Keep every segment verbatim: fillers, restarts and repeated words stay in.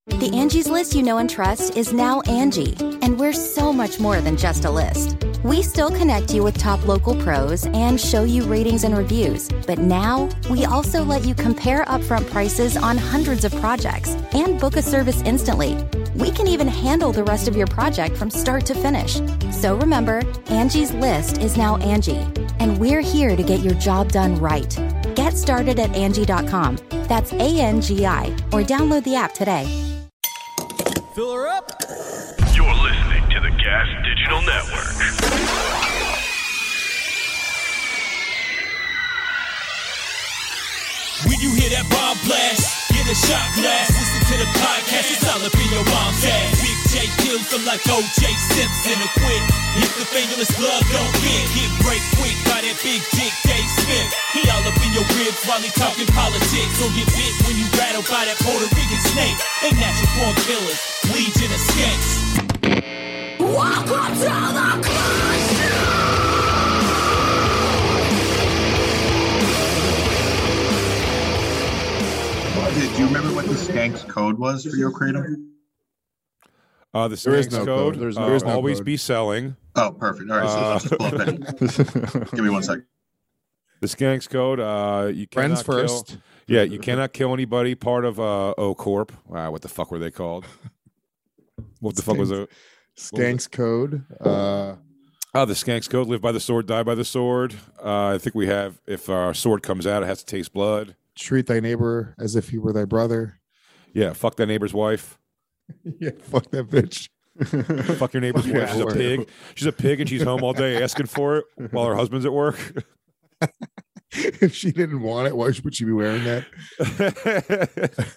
The Angie's List you know and trust is now Angie, and we're so much more than just a list. We still connect you with top local pros and show you ratings and reviews, but now we also let you compare upfront prices on hundreds of projects and book a service instantly. We can even handle the rest of your project from start to finish. So remember, Angie's List is now Angie, and we're here to get your job done right. Get started at Angie dot com. That's A N G I, or download the app today. Fill her up. You're listening to the Gas Digital Network. When you hear that bomb blast, get a shot glass. Listen to the podcast, it's all up in your mom's ass. Big J kills them like O J Simpson or quit. If the fingerless glove don't fit, get break quick by that big dick Dave Smith. He all up in your ribs while he talking politics. Or get bit when you rattled by that Puerto Rican snake. They natural born killers, legion of skanks. Welcome to the club. Do you remember what the Skanks code was for your Kratom? Uh, the There is Skanks no code, code. There's- uh, there is no always code. be selling. Oh, perfect. All right, so Uh, let's just pull up that. Give me one second. The Skanks code, uh, you Friends cannot kill- first. Yeah, you cannot kill anybody part of uh, O Corp. Wow, what the fuck were they called? What the fuck was it? Skanks code. Uh, Oh, the Skanks code, live by the sword, die by the sword. Uh, I think we have, if our sword comes out, it has to taste blood. treat thy neighbor as if he were thy brother. Yeah, fuck that neighbor's wife. Yeah, fuck that bitch. Fuck your neighbor's Fuck wife. She's a yeah. pig. She's a pig and she's home all day asking for it while her husband's at work. If she didn't want it, why would she be wearing that?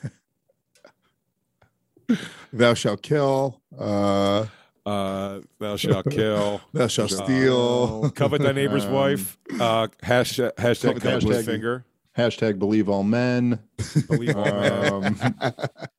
Thou shalt kill. Uh, uh, thou shalt kill. thou shalt Uh, steal. Covet thy neighbor's Um, wife. Uh, hashtag hashtag Covet- covet with hashtag- finger. Hashtag believe all men. Believe all men. Um,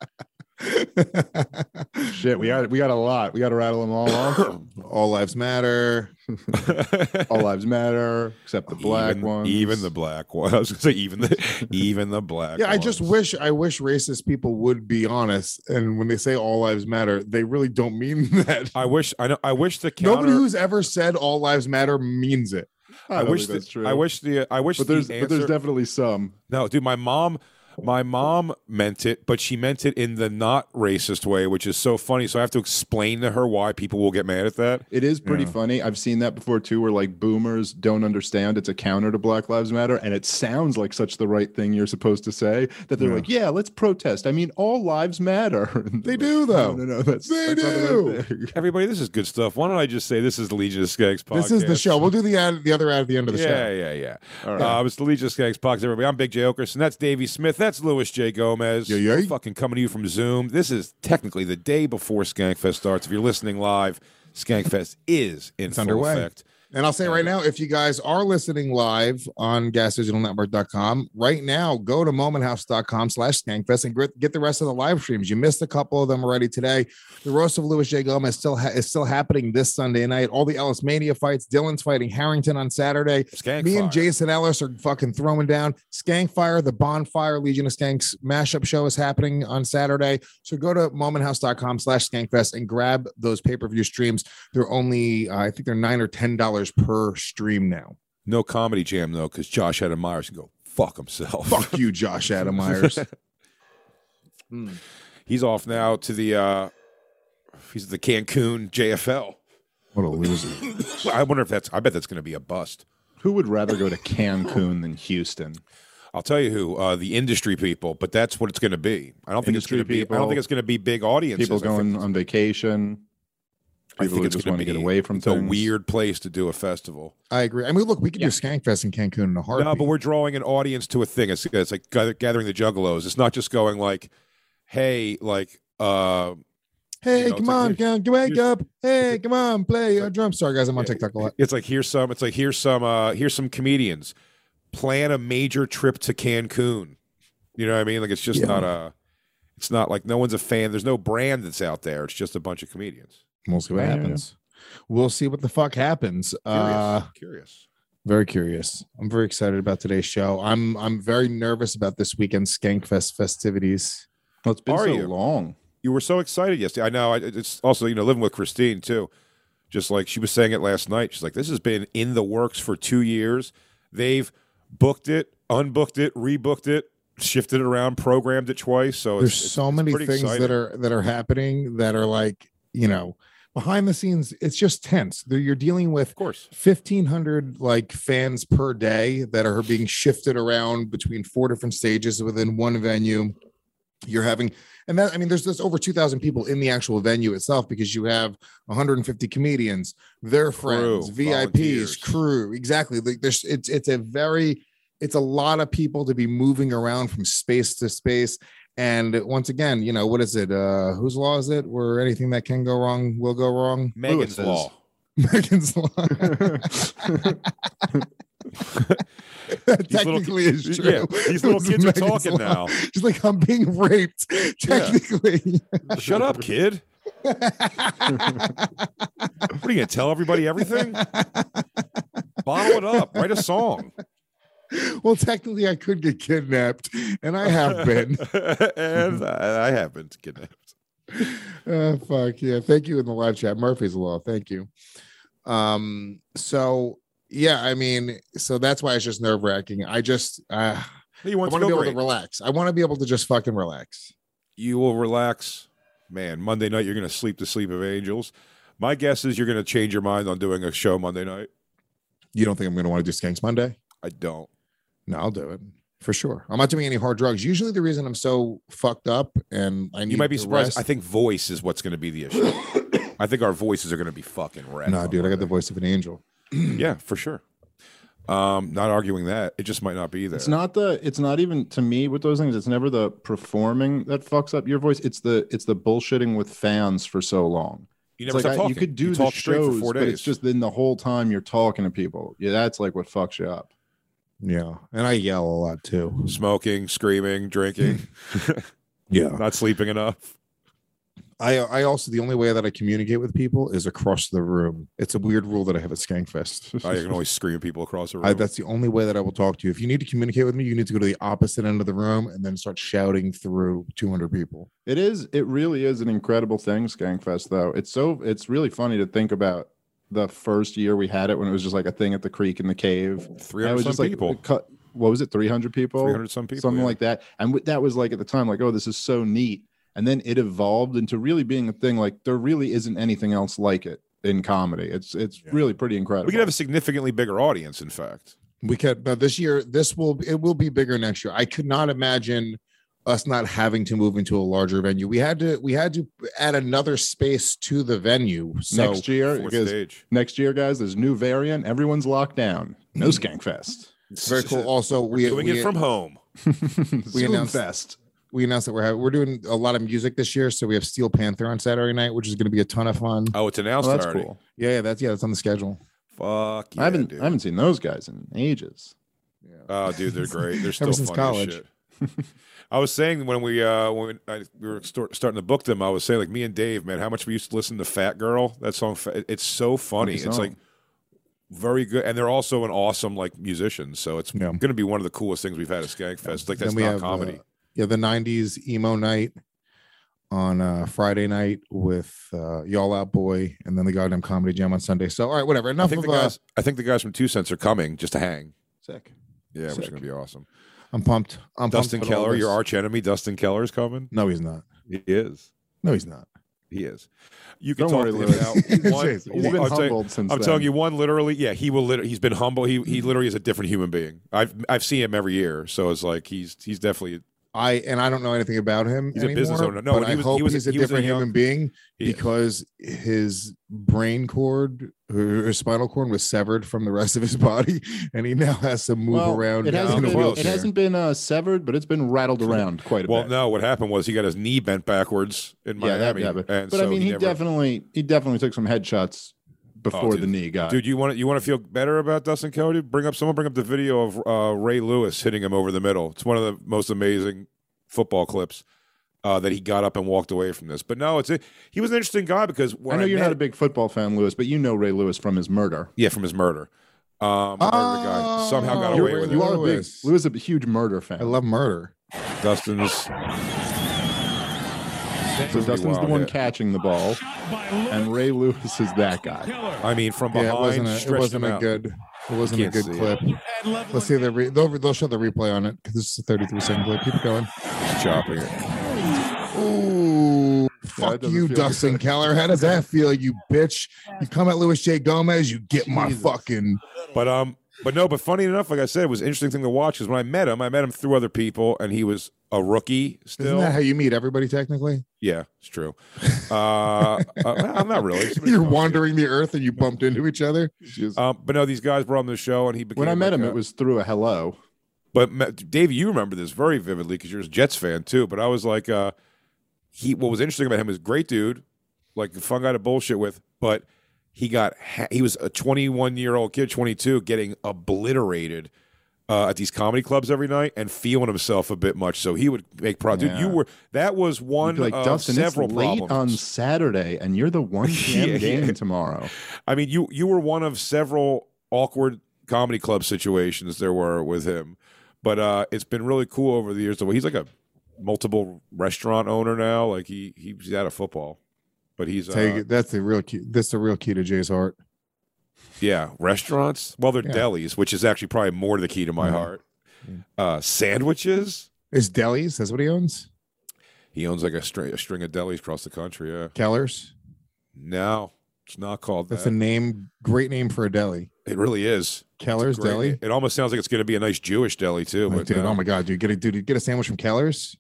shit, we got we got a lot. We got to rattle them all off. All lives matter. All lives matter, except the black even, ones. Even the black ones. I was gonna say even the even the black. Yeah, I just ones. wish I wish racist people would be honest. And when they say all lives matter, they really don't mean that. I wish. I know. I wish the counter. Nobody who's ever said all lives matter means it. I, don't wish think that's the, true. I wish the I wish but there's the but there's answer- definitely some. No, dude, my mom my mom meant it, but she meant it in the not racist way, which is so funny. So I have to explain to her why people will get mad at that. It is pretty Yeah. funny. I've seen that before too, where like boomers don't understand it's a counter to Black Lives Matter, and it sounds like such the right thing you're supposed to say that they're Yeah. like, "Yeah, let's protest." I mean, all lives matter. And They they're like, do, though. No, no, no that's They that's not the do. right thing. Everybody, this is good stuff. Why don't I just say this is the Legion of Skanks podcast? This is the show. We'll do the ad, the other ad at the end of the yeah, show. yeah, yeah, All right. Uh, it's the Legion of Skanks podcast, everybody. I'm Big J Okerson. That's Davey Smith. That's Louis J. Gomez. Yeah, yeah. We're fucking coming to you from Zoom. This is technically the day before Skankfest starts. If you're listening live, Skankfest is in It's full underway. effect. And I'll say right now, if you guys are listening live on gas digital network dot com, right now, go to moment house dot com slash skankfest and get- get the rest of the live streams. You missed a couple of them already today. The roast of Louis J. Gomez still ha- is still happening this Sunday night. All the Ellis Mania fights. Dylan's fighting Harrington on Saturday. Skank Me Fire. and Jason Ellis are fucking throwing down. Skankfire, the Bonfire Legion of Skanks mashup show is happening on Saturday. So go to moment house dot com slash skankfest and grab those pay-per-view streams. They're only, uh, I think they're nine or ten dollars per stream now. No comedy jam, though, because Josh Adam Myers can go fuck himself. Fuck you, Josh Adam Myers. He's off now to the uh he's at the Cancun J F L. What a loser. I wonder if that's I bet that's gonna be a bust. Who would rather go to Cancun than Houston? I'll tell you who, uh the industry people, but that's what it's gonna be. I don't think Industry it's gonna be I people, don't think it's gonna be big audiences. People I think- going on vacation. I People think who it's just gonna want to be get away from it's a things. weird place to do a festival. I agree. I mean, look, we could do Skankfest in Cancun in a heartbeat. No, but we're drawing an audience to a thing. It's, it's like gather- gathering the juggalos. It's not just going like, hey, like uh hey, you know, come it's like, on, here's- come, wake here's- up. Hey, come on, play a drum. Sorry, guys, I'm on TikTok a lot. It's like here's some. It's like here's some. Uh, here's some comedians plan a major trip to Cancun. You know what I mean? Like it's just Yeah. not a. It's not like no one's a fan. There's no brand that's out there. It's just a bunch of comedians. We'll see what Yeah. happens. We'll see what the fuck happens. Curious. Uh, Curious. very curious. I'm very excited about today's show. I'm I'm very nervous about this weekend's Skankfest festivities. Well, it's been Are so you? long. You were so excited yesterday. I know. I, it's also, you know, living with Christine, too. Just like she was saying it last night. She's like, this has been in the works for two years. They've booked it, unbooked it, rebooked it, shifted it around, programmed it twice. So there's it's, so it's, many it's things exciting. that are that are happening that are like, you know, behind the scenes, it's just tense. There- You're dealing with Of course. fifteen hundred like fans per day that are being shifted around between four different stages within one venue. You're having, and that, I mean, there's there's over two thousand people in the actual venue itself because you have one hundred fifty comedians, their Crew, friends, V I Ps, volunteers. crew. Exactly. Like there's, it's, it's a very, it's a lot of people to be moving around from space to space. And once again, you know, what is it? Uh, whose law is it? Where anything that can go wrong will go wrong? Megan's Lewis's. Law. Megan's law. That These little technically ki- is true. yeah, these It little was kids are Megan's talking law. now. She's like, I'm being raped. Technically. Shut up, kid. What are you going to tell everybody everything? Bottle it up. Write a song. Well, technically, I could get kidnapped, and I have been. and I, I have been kidnapped. Uh, fuck yeah! Thank you in the live chat, Murphy's Law. Thank you. Um. So yeah, I mean, so that's why it's just nerve wracking. I just, uh, You I want want to to be feel able great. to relax. I want to be able to just fucking relax. You will relax. Man, Monday night, you're going to sleep the sleep of angels. My guess is you're going to change your mind on doing a show Monday night. You don't think I'm going to want to do Skanks Monday? I don't. No, I'll do it for sure. I'm not doing any hard drugs. Usually, the reason I'm so fucked up and I need You might be to surprised. rest- I think voice is what's going to be the issue. I think our voices are going to be fucking red. No, on dude, I got the Monday. voice of an angel. Yeah, for sure. Um, not arguing that. It just might not be there. It's not the. It's not even to me with those things. It's never the performing that fucks up your voice. It's the. It's the bullshitting with fans for so long. You It's never like stop I- talking. you could do You the talk straight shows, for four but days. it's just then the whole time you're talking to people. Yeah, that's like what fucks you up. Yeah, and I yell a lot too. Smoking, screaming, drinking, Yeah, not sleeping enough. I I also the only way that I communicate with people is across the room. It's a weird rule that I have at Skankfest. I can always scream at people across the room. I, that's the only way that I will talk to you. If you need to communicate with me, you need to go to the opposite end of the room and then start shouting through two hundred people. It is. It really is an incredible thing, Skankfest. Though it's so. It's really funny to think about the first year we had it when it was just like a thing at the creek in the cave. three And it hundred was some just like people. cut. What was it? three hundred people. three hundred some people. something yeah. like that. And w- that was like at the time, like, oh, this is so neat. And then it evolved into really being a thing. Like there really isn't anything else like it in comedy. It's it's Yeah. really pretty incredible. We could have a significantly bigger audience, in fact. We could, but this year, this will it will be bigger next year. I could not imagine us not having to move into a larger venue. We had to we had to add another space to the venue. So next year, Fourth because stage. next year, guys, there's new variant. Everyone's locked down. No Skankfest. it's very cool. Also, we Doing we, it from home. We announced- Fest. we announced that we're having, we're doing a lot of music this year. So we have Steel Panther on Saturday night, which is going to be a ton of fun. Oh, it's announced Oh, that's already. cool. Yeah, yeah, that's yeah, that's on the schedule. Fuck yeah, I haven't dude. I haven't seen those guys in ages. Oh, dude, they're great. They're still Ever since funny as college. shit. I was saying when we uh when I, we were start, starting to book them, I was saying like me and Dave, man, how much we used to listen to Fat Girl. That song, Fa- it's so funny. Funny It's song. like very good, and they're also an awesome like musician. So it's Yeah. going to be one of the coolest things we've had at Skankfest. Like that's Then we not have, comedy. uh, yeah, the nineties emo night on uh, Friday night with uh, Y'all Out Boy, and then the goddamn comedy jam on Sunday. So all right, whatever. I Enough think of the uh, guys. I think the guys from Two Cents are coming just to hang. sick. Yeah, which is Sick. going to be awesome. I'm pumped. I'm Dustin pumped about all Keller, your this. arch enemy, Dustin Keller is coming. No, he's not. He is. No, he's not. He is. You can Don't talk worry, to him Lewis. now. One, He's He's been I'll tell you- humbled since I'm then. telling you, one literally, yeah, he will. Literally, he's been humble. He he literally is a different human being. I've I've seen him every year, so it's like he's he's definitely I and I don't know anything about him. He's a anymore, business owner. No, but and he I was- hope he was- he's a he was a different young- human being He is. because his brain cord, or his spinal cord, was severed from the rest of his body, and he now has to move Well, around. It hasn't in a been, close. it wheelchair. hasn't been uh, severed, but it's been rattled around quite a well. bit. No, what happened was he got his knee bent backwards in yeah, that Miami, happened. and But so I mean, he, never, definitely he definitely took some headshots before dude. the knee got. Dude, you want to you want to feel better about Dustin Keller? Dude? Bring up someone. Bring up the video of uh, Ray Lewis hitting him over the middle. It's one of the most amazing football clips. Uh, that he got up and walked away from this, but no, it's a, he was an interesting guy because when I know you're met, not a big football fan, Lewis, but you know Ray Lewis from his murder. yeah, from his murder. Um, murdered a guy somehow got Oh, away Ray with You it. are a big Lewis. Lewis, is a huge murder fan. I love murder. Dustin's So Dustin's the one catching the ball, and Ray Lewis is that guy. I mean, from behind, Yeah, it wasn't a, it stretched wasn't him a out. good. It wasn't a Can't good see clip. it. Let's see the re- they'll, they'll show the replay on it because this is a thirty-three second clip. Keep it going. Chopping it. Ooh, fuck doesn't you, feel Dustin good. Keller. How does that feel, you bitch? You come at Louis J. Gomez, you get my Jesus. fucking. But um, but no, but funny enough, like I said, it was an interesting thing to watch because when I met him, I met him through other people, and he was a rookie still. Isn't that how you meet everybody technically? Yeah, it's true. Uh, uh I'm not really. Somebody You're told me. wandering the earth and you bumped into each other. Um, but no, these guys were on the show, and he became. When I met like him, a- it was through a hello. But Ma- Dave, you remember this very vividly because you're a Jets fan too. But I was like, uh, he. What was interesting about him is great dude, like a fun guy to bullshit with. But he got ha- he was a twenty-one year old kid, twenty-two, getting obliterated uh, at these comedy clubs every night and feeling himself a bit much. So he would make problems. Dude, you Yeah. were that was You'd one be like, of Dustin, several it's late problems. on Saturday, and you're the one p m Yeah, game yeah. tomorrow. I mean, you you were one of several awkward comedy club situations there were with him. But uh, it's been really cool over the years. The way he's like a multiple restaurant owner now. Like he he's out of football, but he's uh, Take it. That's the real key. That's the real key to Jay's heart. yeah, restaurants. Well, they're Yeah. delis, which is actually probably more to the key to my Mhm. heart. Uh, sandwiches. Is Delis? That's what he owns. He owns like a string a string of delis across the country. Yeah. Keller's. No, it's not called That's that. a name. Great name for a deli. It really is. Keller's Great. Deli. It almost sounds like it's going to be a nice Jewish deli too. Oh, But dude, no. oh my god, dude, get a dude, get a sandwich from Keller's.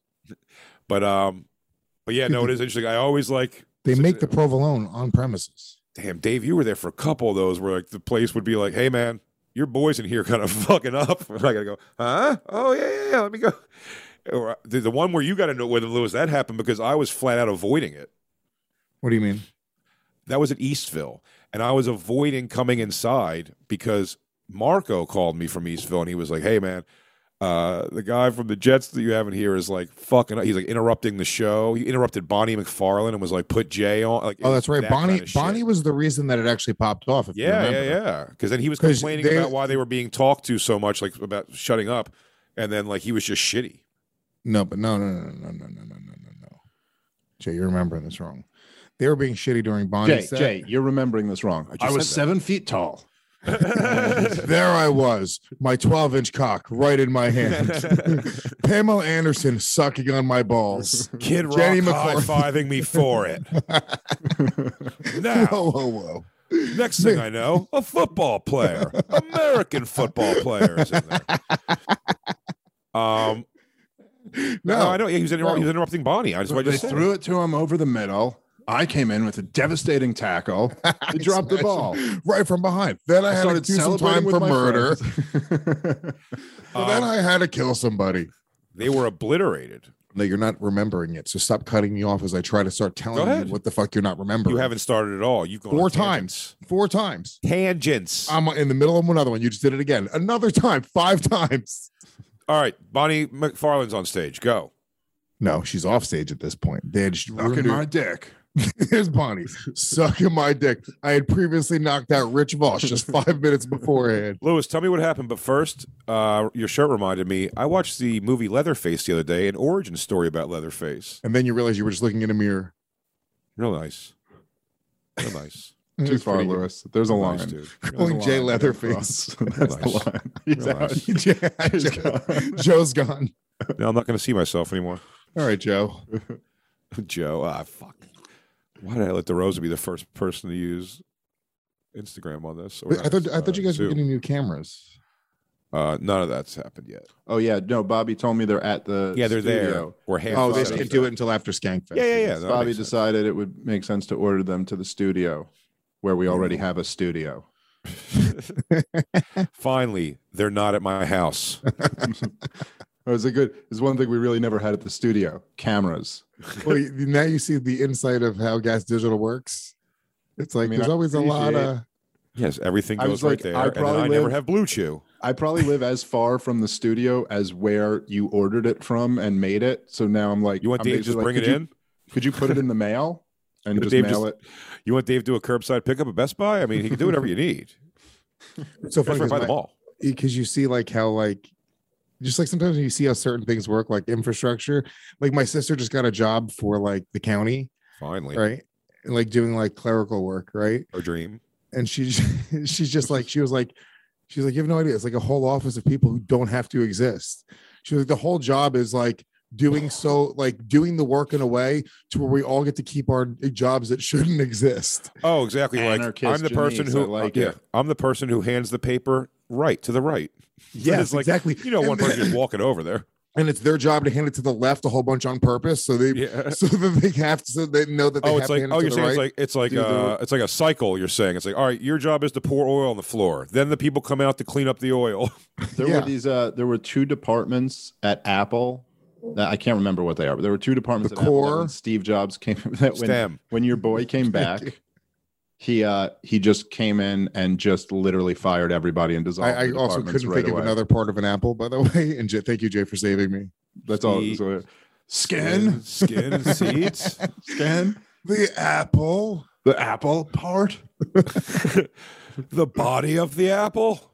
But um, but yeah, no, it is interesting. I always like. They make the provolone on premises. Damn, Dave, you were there for a couple of those where like the place would be like, "Hey, man, your boys in here kind of fucking up." And I gotta go, huh? Oh yeah, yeah, yeah. Let me go. Or, uh, the, the one where you got to know whether Lewis that happened because I was flat out avoiding it. What do you mean? That was at Eastville, and I was avoiding coming inside because Marco called me from Eastville, and he was like, "Hey, man, uh, the guy from the Jets that you have in here is like fucking." He's like interrupting the show. He interrupted Bonnie McFarlane and was like, "Put Jay on." Like, Oh, that's right. that Bonnie kind of shit. Bonnie was the reason that it actually popped off. If you Yeah, remember. yeah, yeah. Because then he was 'Cause complaining they- about why they were being talked to so much, like about shutting up, and then like he was just shitty. No, but no, no, no, no, no, no, no, no, no, no. Jay, you're remembering this wrong. They were being shitty during Jay, Bonnie's set. Jay, you're remembering this wrong. just I was said that. seven feet tall. There I was, my twelve inch cock right in my hand. Pamela Anderson sucking on my balls. Kid Rock Jenny high McCarthy. fiving me for it. Now, Whoa, whoa, whoa. next thing I know, a football player, American football player is in there. Um, no, No, I know he was, inter- no. he was interrupting Bonnie. I just, I They just said threw it. it to him over the middle. I came in with a devastating tackle. He dropped the Smashed ball. him right from behind. Then I, I had to started do some celebrating time with for my murder. friends. So then I had to kill somebody. They were obliterated. No, you're not remembering it. So stop cutting me off as I try to start telling Go you ahead. what the fuck you're not remembering. You haven't started at all. You've gone four on times. Four times. tangents. Tangents. I'm in the middle of another one. You just did it again. Another time. Five times. All right, Bonnie McFarlane's on stage. Go. No, she's off stage at this point. They had just Sucking ruined my it. dick. Here's Bonnie sucking my dick. I had previously knocked out Rich Voss just five minutes beforehand. Lewis, tell me what happened. But first, uh, your shirt reminded me. I watched the movie Leatherface the other day, an origin story about Leatherface. And then you realize you were just looking in a mirror. Real nice. Real nice. It Too was far, pretty good. Lewis. There's a Real line. nice, dude. There's a Calling Jay line. Leatherface. That's the Nice. line. He's Real out. nice. Yeah, He's Joe- gone. Joe's gone. No, I'm not going to see myself anymore. All right, Joe. Joe, ah, fuck. Why did I let DeRosa be the first person to use Instagram on this? Or I thought I thought you guys were Zoom? getting new cameras. Uh, none of that's happened yet. Oh yeah, no. Bobby told me they're at the Yeah, they're there. studio. We're half. Oh, they set can't up. do it until after Skankfest. Yeah, yeah, yeah. No, that Bobby makes sense. decided it would make sense to order them to the studio, where we already have a studio. Finally, they're not at my house. It was a good. It's one thing we really never had at the studio: cameras. Well, you- now you see the insight of how Gas Digital works. It's like I mean, there's I always a lot appreciate- of. Yes, everything I goes was right like, there, I and then probably I never live- have Blue Chew. I probably live as far from the studio as where you ordered it from and made it. So now I'm like, You want I'm Dave to basically just like, bring could it you- in? Could you put it in the mail and Could just Dave mail just- it? You want Dave to do a curbside pickup at Best Buy? I mean, he can do whatever you need. It's so funny That's right by the mall. because you see like how like just like sometimes when you see how certain things work, like infrastructure. Like my sister just got a job for like the county, Finally, right? And like doing like clerical work, right? her dream. And she she's just like she was like she was like you have no idea. It's like a whole office of people who don't have to exist. She was like the whole job is like doing so like doing the work in a way to where we all get to keep our jobs that shouldn't exist. Oh, exactly. Like Anarchist I'm the person Janice, who I like yeah, it. I'm the person who hands the paper right to the right. Yes, It's like, exactly. You know, one And person then- just walking over there. And it's their job to hand it to the left a whole bunch on purpose, so they Yeah. so that they have to so they know that they Oh, have it's to like hand it oh, to you're the saying right. it's like it's like Dude, uh, it's like a cycle. You're saying it's like all right, your job is to pour oil on the floor. Then the people come out to clean up the oil. There Yeah. were these. Uh, there were two departments at Apple. That I can't remember what they are, but there were two departments The at Apple that core? when Steve Jobs came. That when, STEM. when your boy came back, he uh he just came in and just literally fired everybody and dissolved. I, I the also departments couldn't right think of away. another part of an apple, by the way. And Jay, thank you, Jay, for saving me. That's all. He- So, skin, skin, seeds. skin, The apple. the apple part. The body of the apple.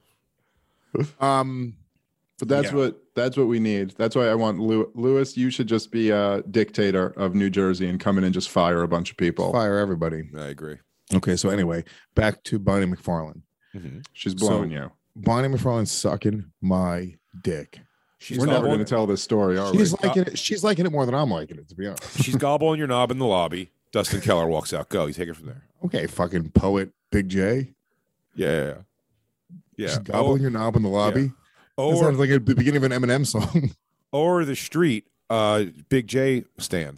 Um, But that's Yeah. what that's what we need. That's why I want Lew- Lewis. You should just be a dictator of New Jersey and come in and just fire a bunch of people. fire everybody. I agree. Okay, so anyway, back to Bonnie McFarlane. Mm-hmm. She's blowing So- you. Bonnie McFarlane's sucking my dick. She's We're never gobbling, going to tell this story, are She's we? liking it. She's liking it more than I'm liking it, to be honest. she's gobbling your knob in the lobby. Dustin Keller walks out. Go. You take it from there. Okay, fucking poet, Big J. Yeah. Yeah. yeah. Yeah. She's gobbling your knob in the lobby. That Or sounds like at the beginning of an Eminem song. or the street. Uh, Big J stand.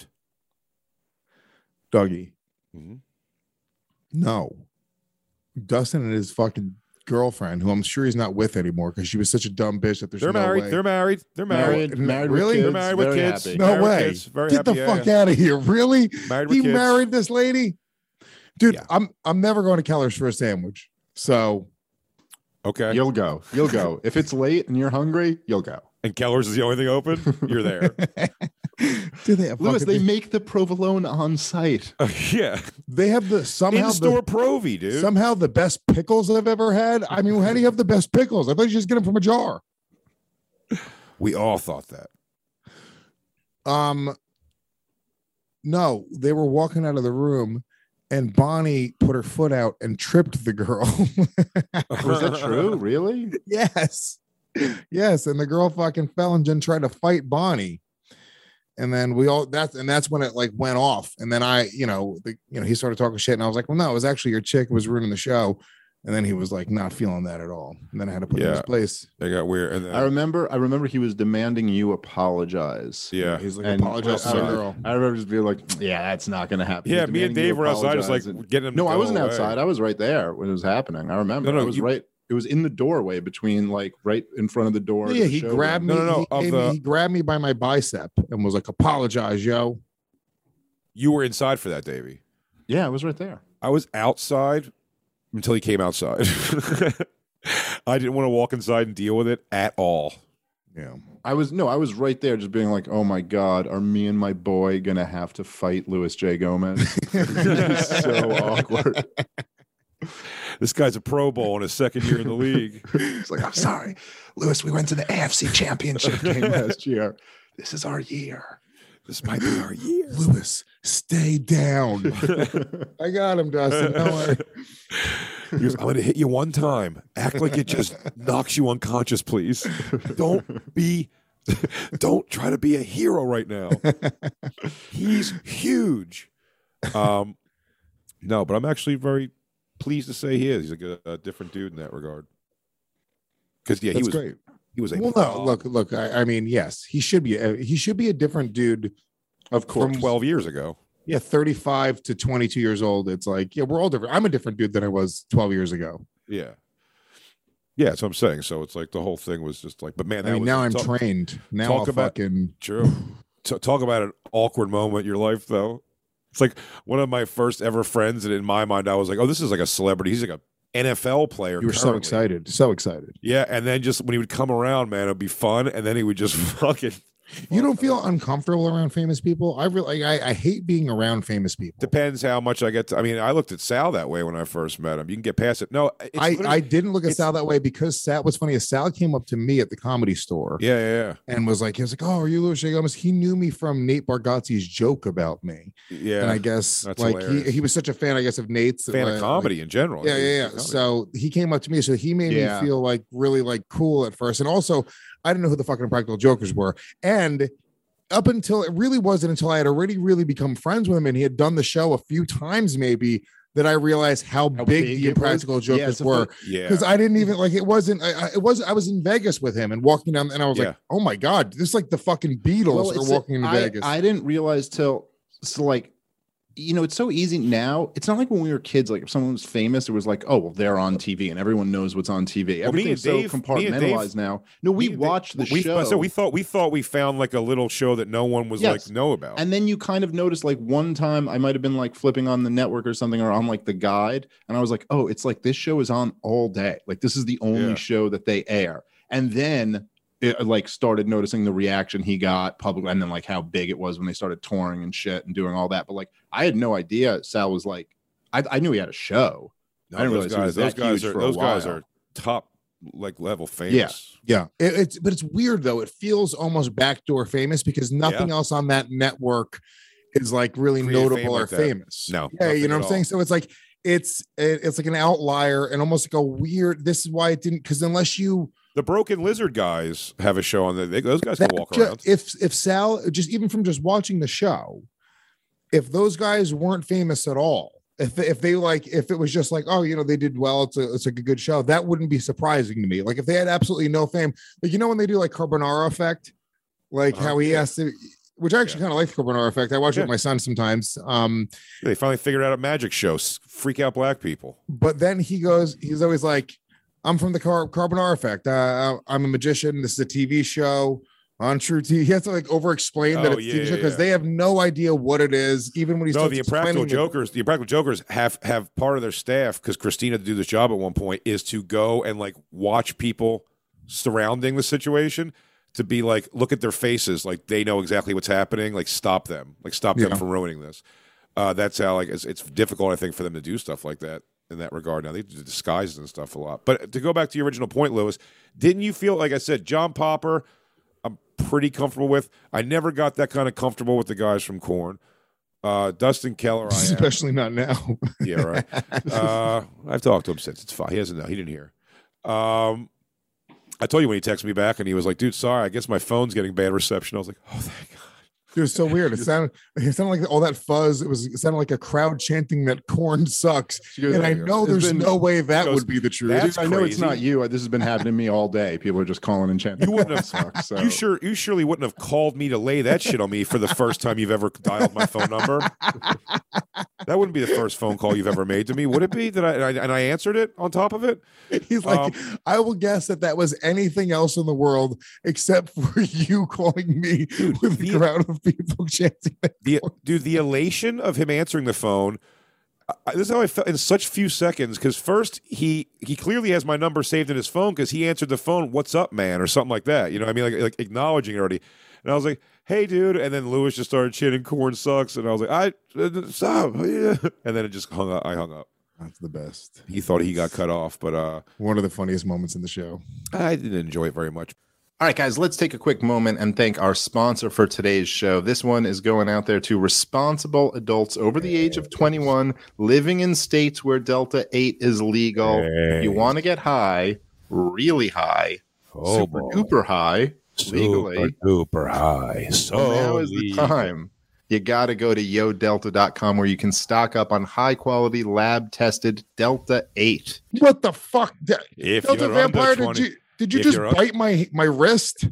Dougie. Mhm. No. Dustin and his fucking girlfriend, who I'm sure he's not with anymore because she was such a dumb bitch that there's They're no married. way. They're married. They're married. Married, married Really? with kids. They're married with very kids. happy. No Married with way. kids, very Get the happy, yeah, fuck yeah. out of here. Really? Married with He kids. married this lady? Dude, Yeah. I'm I'm never going to Keller's for a sandwich. So Okay. You'll go. You'll go. If it's late and you're hungry, you'll go. And Keller's is the only thing open. You're there. do they have Lewis, fucking- they make the provolone on site. Uh, yeah. they have the somehow In store the, Provy, dude. somehow the best pickles I've ever had. I mean, how do you have the best pickles? I thought you just get them from a jar. We all thought that. Um, no, they were walking out of the room, and Bonnie put her foot out and tripped the girl. Was that true? Really? Yes, yes, and the girl fucking fell and then tried to fight Bonnie, and then we all that's and that's when it like went off. And then I, you know, the, you know, he started talking shit, and I was like, well, no, it was actually your chick who was ruining the show. And then he was like not feeling that at all. And then I had to put him in Yeah. his place. They got weird. And then, I remember. I remember he was demanding you apologize. yeah. He's like, And apologize to I, the I- girl. I remember just being like, "Yeah, that's not going to happen." Yeah, He's me and demanding you Dave were outside, just like apologize and- getting him. to No, I go wasn't away. outside. I was right there when it was happening. I remember. No, no, I was you- right. It was in the doorway between, like, right in front of the door. to Yeah, the he showroom. grabbed me. No, no, no, He, of gave the- me- he grabbed me by my bicep and was like, apologize, yo. You were inside for that, Davey. Yeah, I was right there. I was outside until he came outside. I didn't want to walk inside and deal with it at all. Yeah. I was no, I was right there, just being like, "Oh my god, are me and my boy gonna have to fight Louis J. Gomez?" It's so awkward. This guy's a Pro Bowl in his second year in the league. It's like, "I'm sorry, Louis. We went to the A F C Championship game last year. This is our year." This might be our year. Lewis, stay down. I got him, Dustin. Don't worry. He goes, I'm going to hit you one time. Act like it just knocks you unconscious, please. Don't be, don't try to be a hero right now. He's huge. Um, no, but I'm actually very pleased to say he is. He's a, a different dude in that regard. Because yeah, he That's was great. he was a Well, no, look, look. I, I mean, yes, he should be. A, he should be a different dude. Of course, from twelve years ago. Yeah, thirty-five to twenty-two years old. It's like, yeah, we're all different. I'm a different dude than I was twelve years ago. Yeah. Yeah, that's what I'm saying. So it's like the whole thing was just like, but man, that I mean, was, now I'm talk, trained. Now talk I'll about- fucking. True. T- talk about an awkward moment in your life, though. It's like one of my first ever friends, and in my mind, I was like, "Oh, this is like a celebrity. He's like a N F L player." You were so currently. excited, so excited. Yeah, and then just when he would come around, man, it'd be fun, and then he would just fucking You don't feel uncomfortable around famous people? I really, I, I hate being around famous people. Depends how much I get to. I mean, I looked at Sal that way when I first met him. You can get past it. No, it's I, literally- I didn't look at it's- Sal that way because Sal, what's funny is Sal came up to me at the Comedy Store Yeah, yeah, yeah. and was like, he was like, oh, are you Louis J. Gomez? He knew me from Nate Bargatze's joke about me. Yeah, And I guess that's like he, hilarious. he was such a fan, I guess, of Nate's. fan uh, of comedy in general. Yeah, He's yeah, a yeah. comedy So he came up to me. So he made Yeah. me feel like really like cool at first. And also, I didn't know who the fucking Practical Jokers were. And up until it really wasn't until I had already really become friends with him and he had done the show a few times, maybe, that I realized how, How big, big the it was? Impractical Yeah, Jokers it's a were. fu- yeah. Because I didn't even like it wasn't I, I- it was I was in Vegas with him and walking down and I was Yeah. like, oh my god, this is like the fucking Beatles Well, are it's a- walking into I, Vegas. I didn't realize till so like you know, it's so easy now. It's not like when we were kids, like if someone was famous, it was like, oh well, they're on T V and everyone knows what's on T V. Well, me Everything's and so Dave- me and compartmentalized Dave- now. No, we Me and watched the we, show. So we thought we thought we found like a little show that no one was Yes. like know about. And then you kind of notice like one time I might have been like flipping on the network or something or on like the guide. And I was like, oh, it's like this show is on all day. Like this is the only Yeah. show that they air. And then it like started noticing the reaction he got publicly and then like how big it was when they started touring and shit and doing all that. But like I had no idea Sal was like, I, I knew he had a show. No, I didn't those realize he was guys, those that guys huge are for a those guys while. are top like level famous. Yeah, it, it's but it's weird though. It feels almost backdoor famous because nothing else on that network is like really Create fame notable or like that. famous. No, yeah, you nothing know at what I'm saying. all. So it's like it's it, it's like an outlier and almost like a weird. This is why it didn't because unless you The Broken Lizard guys have a show on there. They, those guys can that walk ju- around. if if Sal just even from just watching the show, if those guys weren't famous at all. If, if they like if it was just like oh you know they did well it's a it's like a good show that wouldn't be surprising to me like if they had absolutely no fame like you know when they do like Carbonara Effect like Uh-huh, how he yeah. has to which I actually Yeah. kind of like the Carbonara Effect I watch it Yeah. with my son sometimes um They finally figured out a magic show. s- Freak out black people. but then he goes he's always like I'm from the Car- Carbonara Effect uh, I'm a magician this is a T V show on True T V he has to like over explain that Oh, it's a T V yeah, show because yeah. they have no idea what it is even when he's No, starts the explaining Impractical it. Jokers, the Impractical Jokers have have part of their staff because Christina had to do this job at one point is to go and like watch people surrounding the situation to be like look at their faces like they know exactly what's happening like stop them like stop them Yeah. from ruining this. Uh, that's how like it's, it's difficult I think for them to do stuff like that in that regard. Now they do disguises and stuff a lot. But to go back to your original point, Lewis, didn't you feel like I said John Popper? I'm pretty comfortable with. I never got that kind of comfortable with the guys from Korn. Uh, Dustin Keller, I am. especially not now. Yeah, right. Uh, I've talked to him since. It's fine. He doesn't know. He didn't hear. Um, I told you when he texted me back and he was like, dude, sorry, I guess my phone's getting bad reception. I was like, oh, thank God. It was so weird. It sounded it sounded like all that fuzz. It was it sounded like a crowd chanting that corn sucks. She goes, And I "There you go." know It's there's been- no way that goes, would be the truth. "That's I know it's crazy." not you. This has been happening to me all day. People are just calling and chanting. You wouldn't have suck. So You sure you surely wouldn't have called me to lay that shit on me for the first time you've ever dialed my phone number. That wouldn't be the first phone call you've ever made to me, would it be? That I, and I and I answered it on top of it. He's like, Um, I will guess that that was anything else in the world except for you calling me with the- a crowd of people chanting. that. The dude, the elation of him answering the phone. I, this is how I felt in such few seconds. Because first, he he clearly has my number saved in his phone because he answered the phone, "What's up, man?" or something like that. You know, what I mean, like like acknowledging it already. And I was like, "Hey, dude!" And then Lewis just started chanting "Corn sucks," and I was like, "I uh, stop," yeah. And then it just hung up. I hung up. That's the best. He thought he got cut off, but uh, One of the funniest moments in the show. I didn't enjoy it very much. All right, guys, let's take a quick moment and thank our sponsor for today's show. This one is going out there to responsible adults over the age of twenty-one living in states where Delta eight is legal. If you want to get high, really high, Oh, super boy. duper high, legally, duper high. so now is the time. You got to go to yo delta dot com where you can stock up on high quality lab tested Delta eight. What the fuck? De- If Delta you're Vampire, under did twenty, you did you if just you're un- bite my my wrist?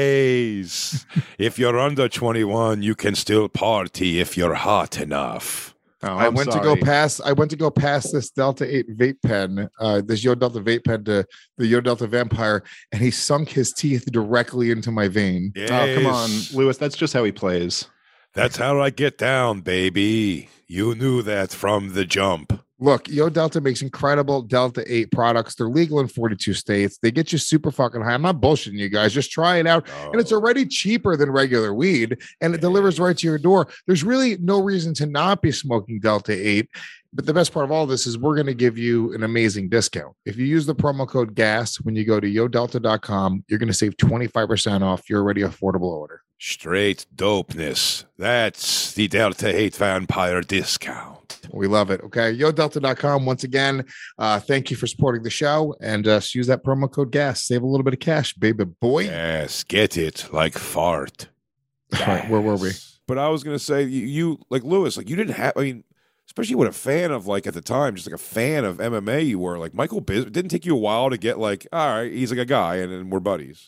yes. If you're under twenty-one, you can still party if you're hot enough. Oh, I I'm went to sorry. go past. I went to go past this Delta eight vape pen, uh, this Yo Delta vape pen to the Yo Delta Vampire, and he sunk his teeth directly into my vein. Yes. Oh, come on, Lewis. That's just how he plays. That's how I get down, baby. You knew that from the jump. Look, Yo Delta makes incredible Delta eight products. They're legal in forty-two states. They get you super fucking high. I'm not bullshitting you guys. Just try it out. Oh. And it's already cheaper than regular weed, and it delivers right to your door. There's really no reason to not be smoking Delta eight. But the best part of all this is we're going to give you an amazing discount. If you use the promo code GAS when you go to yo delta dot com, you're going to save twenty-five percent off your already affordable order. Straight dopeness. That's the Delta eight vampire discount. We love it. Okay. yo delta dot com. Once again, uh, thank you for supporting the show. And uh, use that promo code GAS. Save a little bit of cash, baby boy. Yes, get it like fart. All right, where were we? But I was going to say, you, you, like Lewis, like you didn't have, I mean, especially what a fan of, like at the time, just like a fan of M M A you were. Like Michael Bisping, didn't take you a while to get like, all right, he's like a guy and, and we're buddies.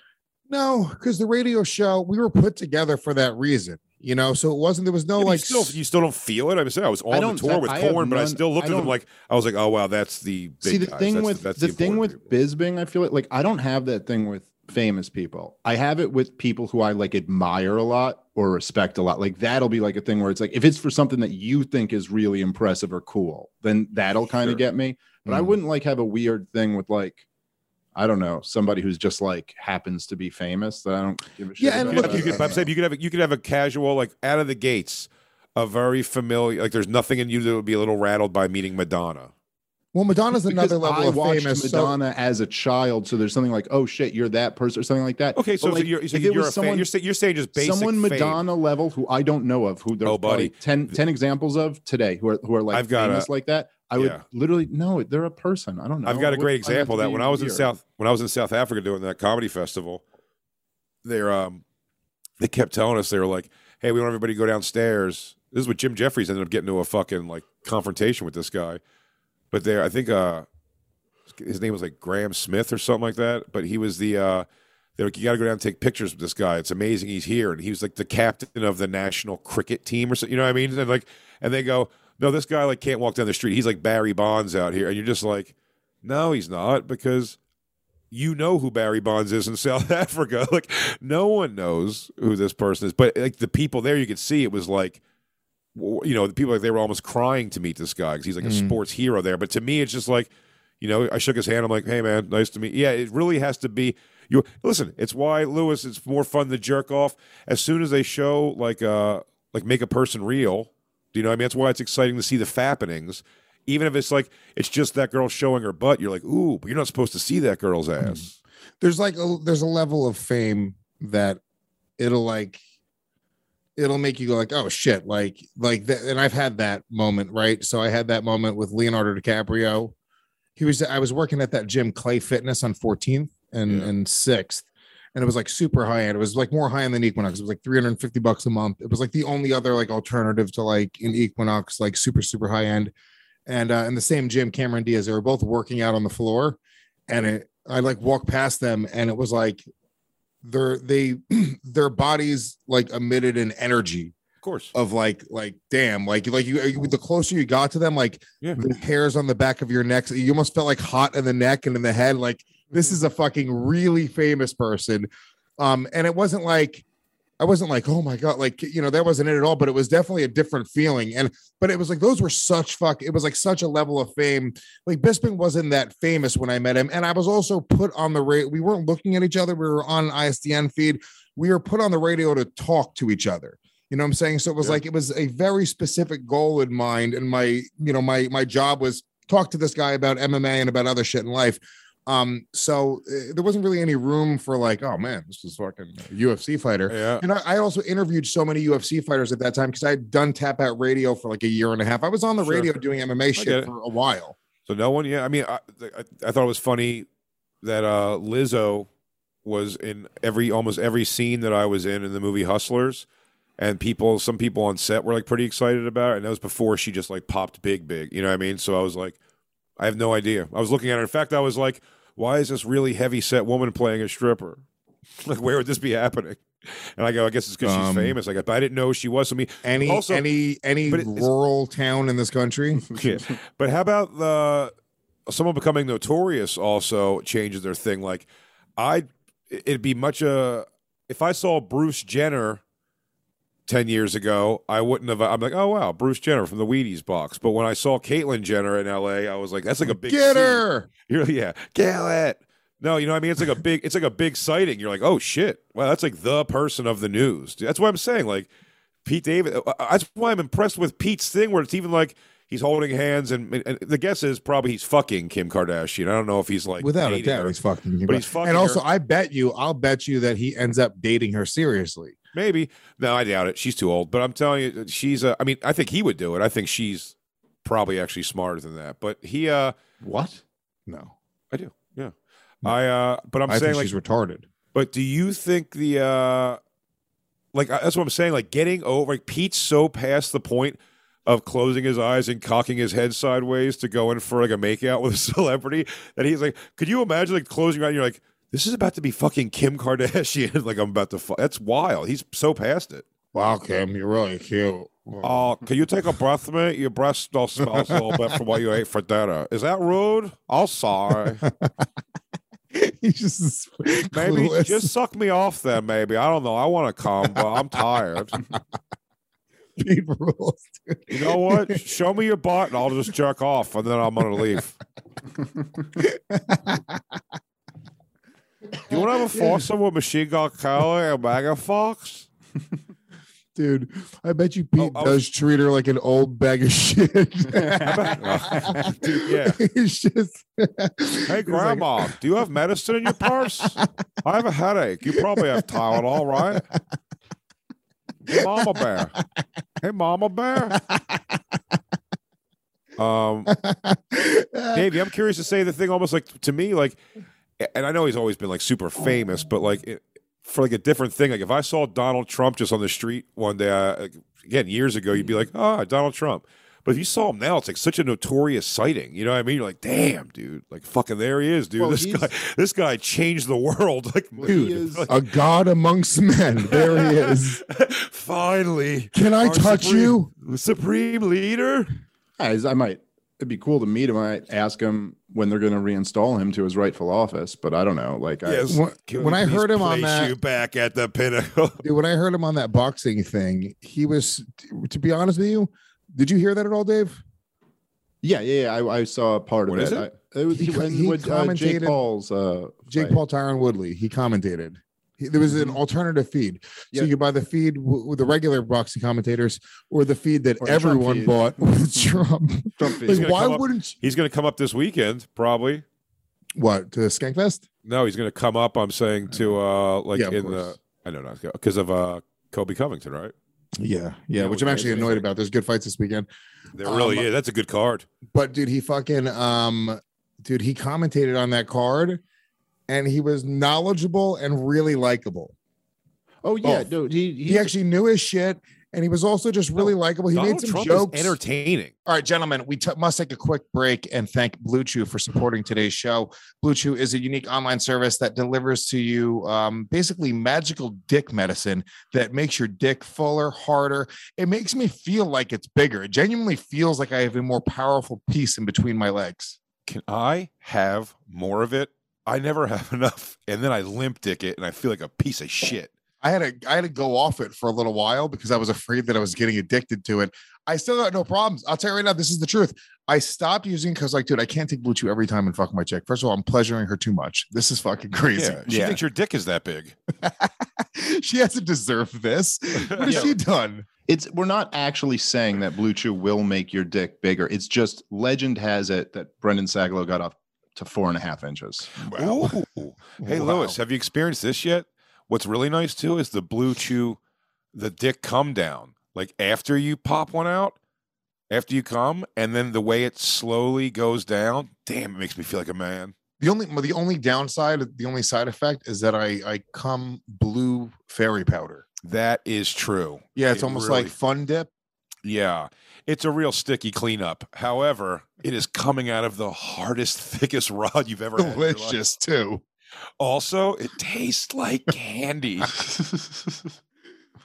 No, because the radio show, we were put together for that reason. You know, so it wasn't, there was no Yeah, like, you still, you still don't feel it. I'm saying I was I on don't- the tour with I have Korn, but I none- still looked I at them don't- like, I was like, oh, wow, that's the big See, the guys. thing That's with that's the, thing important with people. Bisbing, I feel it like I don't have that thing with famous people. I have it with people who I like admire a lot or respect a lot. Like that'll be like a thing where it's like if it's for something that you think is really impressive or cool, then that'll kind of Sure. get me. But I Mm. wouldn't like have a weird thing with like I don't know, somebody who's just like happens to be famous that I don't give a shit Yeah, and about. look, You could, I'm saying you could have a, you could have a casual, like out of the gates, a very familiar, like there's nothing in you that would be a little rattled by meeting Madonna. well, Madonna's Because another level I of watched famous. so- Madonna as a child, so there's something like, oh shit, you're that person or something like that. Okay, so, But, like, so you're, so if it you're was a someone, fan. You're, say, you're saying just basic someone fame. Madonna level who I don't know of, who there's Oh, buddy. probably ten, ten examples of today who are who are like I've got famous a- like that. I would yeah. literally no, they're a person. I don't know. I've got a What great find that example to of that be when I was in weird? South when I was in South Africa doing that comedy festival, they're um they kept telling us, they were like, hey, we want everybody to go downstairs. This is what Jim Jeffries ended up getting into a fucking like confrontation with this guy. But there, I think uh his name was like Graham Smith or something like that. But he was the uh they're like, you gotta go down and take pictures with this guy. It's amazing he's here. And he was like the captain of the national cricket team or something, you know what I mean? And like and they go, no, this guy like can't walk down the street. He's like Barry Bonds out here. And you're just like, no, he's not, because you know who Barry Bonds is in South Africa. Like no one knows who this person is. But like the people there, you could see it was like, you know, the people like they were almost crying to meet this guy because he's like a Mm. sports hero there. But to me, it's just like, you know, I shook his hand. I'm like, hey man, nice to meet you. Yeah, it really has to be. You listen. It's why, Lewis, it's more fun to jerk off as soon as they show like uh like make a person real. Do you know what I mean? That's why it's exciting to see the fappenings. Even if it's like it's just that girl showing her butt, you're like, ooh, but you're not supposed to see that girl's ass. there's like a, there's a level of fame that it'll like it'll make you go like, oh shit, like like that. And I've had that moment, right? So I had that moment with Leonardo DiCaprio. He was I was working at that gym, Clay Fitness, on fourteenth and Yeah. and sixth, and it was like super high end. It was like more high end than Equinox. It was like three hundred fifty bucks a month. It was like the only other like alternative to like an Equinox, like super super high end. And uh, in the same gym, Cameron Diaz, they were both working out on the floor, and it, I like walked past them, and it was like their they their bodies like emitted an energy Of course. of like like damn, like like you, you the closer you got to them, like Yeah. the hairs on the back of your neck, you almost felt like hot in the neck and in the head. Like this is a fucking really famous person, um, and it wasn't like. I wasn't like, oh my God, like, you know, that wasn't it at all, but it was definitely a different feeling. And, but it was like, those were such fuck, it was like such a level of fame. Like Bisping wasn't that famous when I met him. And I was also put on the radio. We weren't looking at each other. We were on I S D N feed. We were put on the radio to talk to each other. You know what I'm saying? So it was Yeah. like, it was a very specific goal in mind. And my, you know, my, my job was talk to this guy about M M A and about other shit in life. Um, so uh, there wasn't really any room for like, oh man, this is fucking a U F C fighter. Yeah. And I, I also interviewed so many U F C fighters at that time because I'd done Tap Out Radio for like a year and a half. I was on the Sure. radio doing M M A get shit it. for a while. So no one, yeah. I mean, I, I, I thought it was funny that uh, Lizzo was in every almost every scene that I was in in the movie Hustlers, and people, some people on set were like pretty excited about it, and that was before she just like popped big, big. You know what I mean? So I was like, I have no idea. I was looking at her. In fact, I was like, why is this really heavy set woman playing a stripper? Like, where would this be happening? And I go, I guess it's because Um, she's famous. Like, but I didn't know she was. I mean, Any also, any any but it's- rural town in this country. yeah. But how about the someone becoming notorious also changes their thing? Like, I, it'd be much a if I saw Bruce Jenner ten years ago, I wouldn't have. I'm like, oh wow, Bruce Jenner from the Wheaties box. But when I saw Caitlyn Jenner in L A, I was like, that's like a big Get scene. her. You're, yeah, get it. No, you know what I mean? It's like a big, it's like a big sighting. You're like, oh shit, wow, that's like the person of the news. That's what I'm saying. Like Pete Davidson. That's why I'm impressed with Pete's thing, where it's even like he's holding hands, and, and the guess is probably he's fucking Kim Kardashian. I don't know if he's like Without a dating doubt, her, he's fucking. but he's fucking and also, her. I bet you, I'll bet you that he ends up dating her seriously. Maybe. No, I doubt it. She's too old. But I'm telling you, she's. Uh, I mean, I think he would do it. I think she's probably actually smarter than that. But he. uh What? No, I do. Yeah. I. uh But I'm I saying think like. she's retarded. But do you think the. uh Like that's what I'm saying. Like getting over. Like Pete's so past the point of closing his eyes and cocking his head sideways to go in for like a makeout with a celebrity that he's like. Could you imagine like closing your eye and you're like, this is about to be fucking Kim Kardashian. Like I'm about to. Fu- That's wild. He's so past it. Wow, Kim, you're really cute. Oh, uh, can you take a breath, mate? Your breath still smells a little bit from what you ate for dinner. Is that rude? I'm sorry. He's just Maybe clueless. just suck me off then, maybe. I don't know. I want to come, but I'm tired. Pete rules, dude. You know what? Show me your butt and I'll just jerk off and then I'm going to leave. You want to have a foursome with Machine Gun Kelly and Megan Fox? Dude, I bet you Pete Oh, I does was- treat her like an old bag of shit. Dude, yeah. It's just Hey, it's like- Grandma, do you have medicine in your purse? I have a headache. You probably have Tylenol, right? Hey, Mama Bear. Hey, Mama Bear. Um, Davey, I'm curious to say the thing almost like to me, like, and I know he's always been like super famous, but like it, for like a different thing. Like if I saw Donald Trump just on the street one day, uh, again years ago, you'd be like, ah, Donald Trump. But if you saw him now, it's like such a notorious sighting. You know what I mean? You're like, damn, dude. Like, fucking, there he is, dude. Well, this he's- guy, this guy changed the world. Like, Dude, He is- a god amongst men. There he is. finally, Can I our touch supreme- you? supreme leader? I, I might. It'd be cool to meet him. I might ask him when they're going to reinstall him to his rightful office, but I don't know. Like, I, Yes. When, Can when we I please heard him on place that, you back at the pinnacle. dude, when I heard him on that boxing thing, he was. To be honest with you, did you hear that at all, Dave? yeah, yeah, yeah. I, I saw part What of is it. it? I, it was He- when, he with, uh, Jake commentated- Paul's. Uh, Jake fight. Paul, Tyron Woodley. He commentated. He, there was an alternative feed, so Yeah. you could buy the feed w- with the regular boxing commentators, or the feed that Or the Trump everyone feed. bought with Trump. Trump feed. He's Like, gonna why come up- wouldn't you- He's going to come up this weekend, probably. what to Skankfest? No, he's going to come up. I'm saying to uh, like Yeah, of in course. the. I know not because of uh, Kobe Covington, right? Yeah, yeah, Yeah, which we- I'm actually yeah, annoyed yeah. about. There's good fights this weekend, There really Um, is. That's a good card. but dude, he fucking um, dude, he commentated on that card, and he was knowledgeable and really likable. Oh yeah, both. no, he, He actually knew his shit, and he was also just really likable. He Donald made some Trump jokes. is entertaining. All right, gentlemen, we t- must take a quick break and thank Blue Chew for supporting today's show. Blue Chew is a unique online service that delivers to you um, basically magical dick medicine that makes your dick fuller, harder. It makes me feel like it's bigger. It genuinely feels like I have a more powerful piece in between my legs. Can I have more of it? I never have enough, and then I limp dick it, and I feel like a piece of shit. I had to I had to go off it for a little while because I was afraid that I was getting addicted to it. I still got no problems. I'll tell you right now, this is the truth. I stopped using because, like, dude, I can't take Blue Chew every time and fuck my chick. First of all, I'm pleasuring her too much. This is fucking crazy. Yeah, she Yeah. thinks your dick is that big. She hasn't deserved this. What has Yeah. she done? It's we're not actually saying that Blue Chew will make your dick bigger. It's just legend has it that Brendan Sagalow got up to four and a half inches. Ooh. Hey, Wow. Lewis, have you experienced this yet? What's really nice too is the Blue Chew, the dick come down. Like after you pop one out, after you come, and then the way it slowly goes down. Damn, it makes me feel like a man. The only the only downside, the only side effect is that I I come blue fairy powder. That is true. Yeah, it's It almost really- like Fun Dip. Yeah, it's a real sticky cleanup. However, it is coming out of the hardest, thickest rod you've ever had. in your life. Delicious too. Also, it tastes like candy.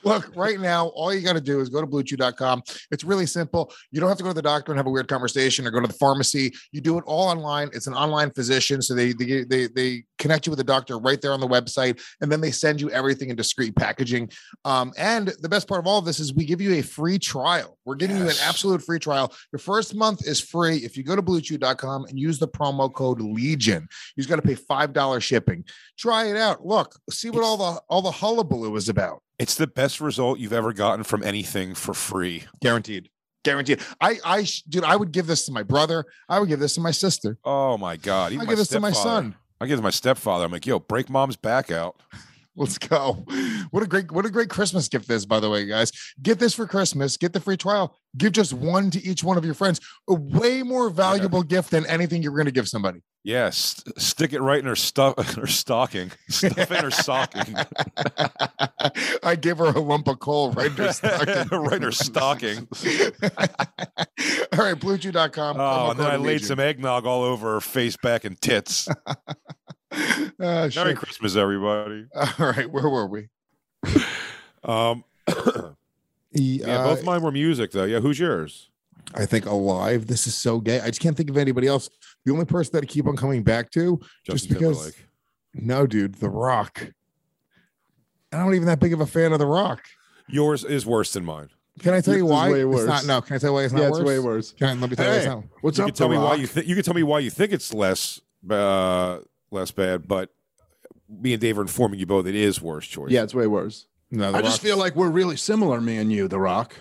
Look, right now, all you got to do is go to blue chew dot com. It's really simple. You don't have to go to the doctor and have a weird conversation or go to the pharmacy. You do it all online. It's an online physician. So they, they, they, they connect you with the doctor right there on the website, and then they send you everything in discreet packaging. Um, and the best part of all of this is we give you a free trial. We're giving yes. you an absolute free trial. Your first month is free if you go to blue chew dot com and use the promo code Legion. You just got to pay five dollars shipping. Try it out. Look, see what it's, all the all the hullabaloo is about. It's the best result you've ever gotten from anything for free. Guaranteed. Guaranteed. I, I, dude, I would give this to my brother. I would give this to my sister. Oh my God. I give this to my son. I give it to my stepfather. I'm like, yo, break mom's back out. Let's go. What a great, what a great Christmas gift this, by the way, guys. Get this for Christmas. Get the free trial. Give just one to each one of your friends. A way more valuable yeah. gift than anything you're going to give somebody. Yes. Yeah, stick it right in her stuff, her stocking. Stuff in her stocking. I give her a lump of coal right in her stocking. Right in her stocking. All right, blue chew dot com. Oh, and then I laid Legion. some eggnog all over her face, back, and tits. Uh, Merry Christmas, everybody. All right, where were we? Um, yeah, uh, both mine were music, though. Yeah, who's yours? I think Alive. This is so gay. I just can't think of anybody else. The only person that I keep on coming back to, Justin just because. Timberlake. No, dude, The Rock. I'm not even that big of a fan of The Rock. Yours is worse than mine. Can I tell you it's why? Way worse. It's not. No. Can I tell you why it's not yeah, worse? it's way worse. Can I, let me tell hey, you why it's not. What's you up? Can tell the me Rock? why you think. You can tell me why you think it's less. Uh, less bad, but me and Dave are informing you both it is worse choice. Yeah, it's way worse. No, I Rock. just feel like we're really similar, me and you, The Rock.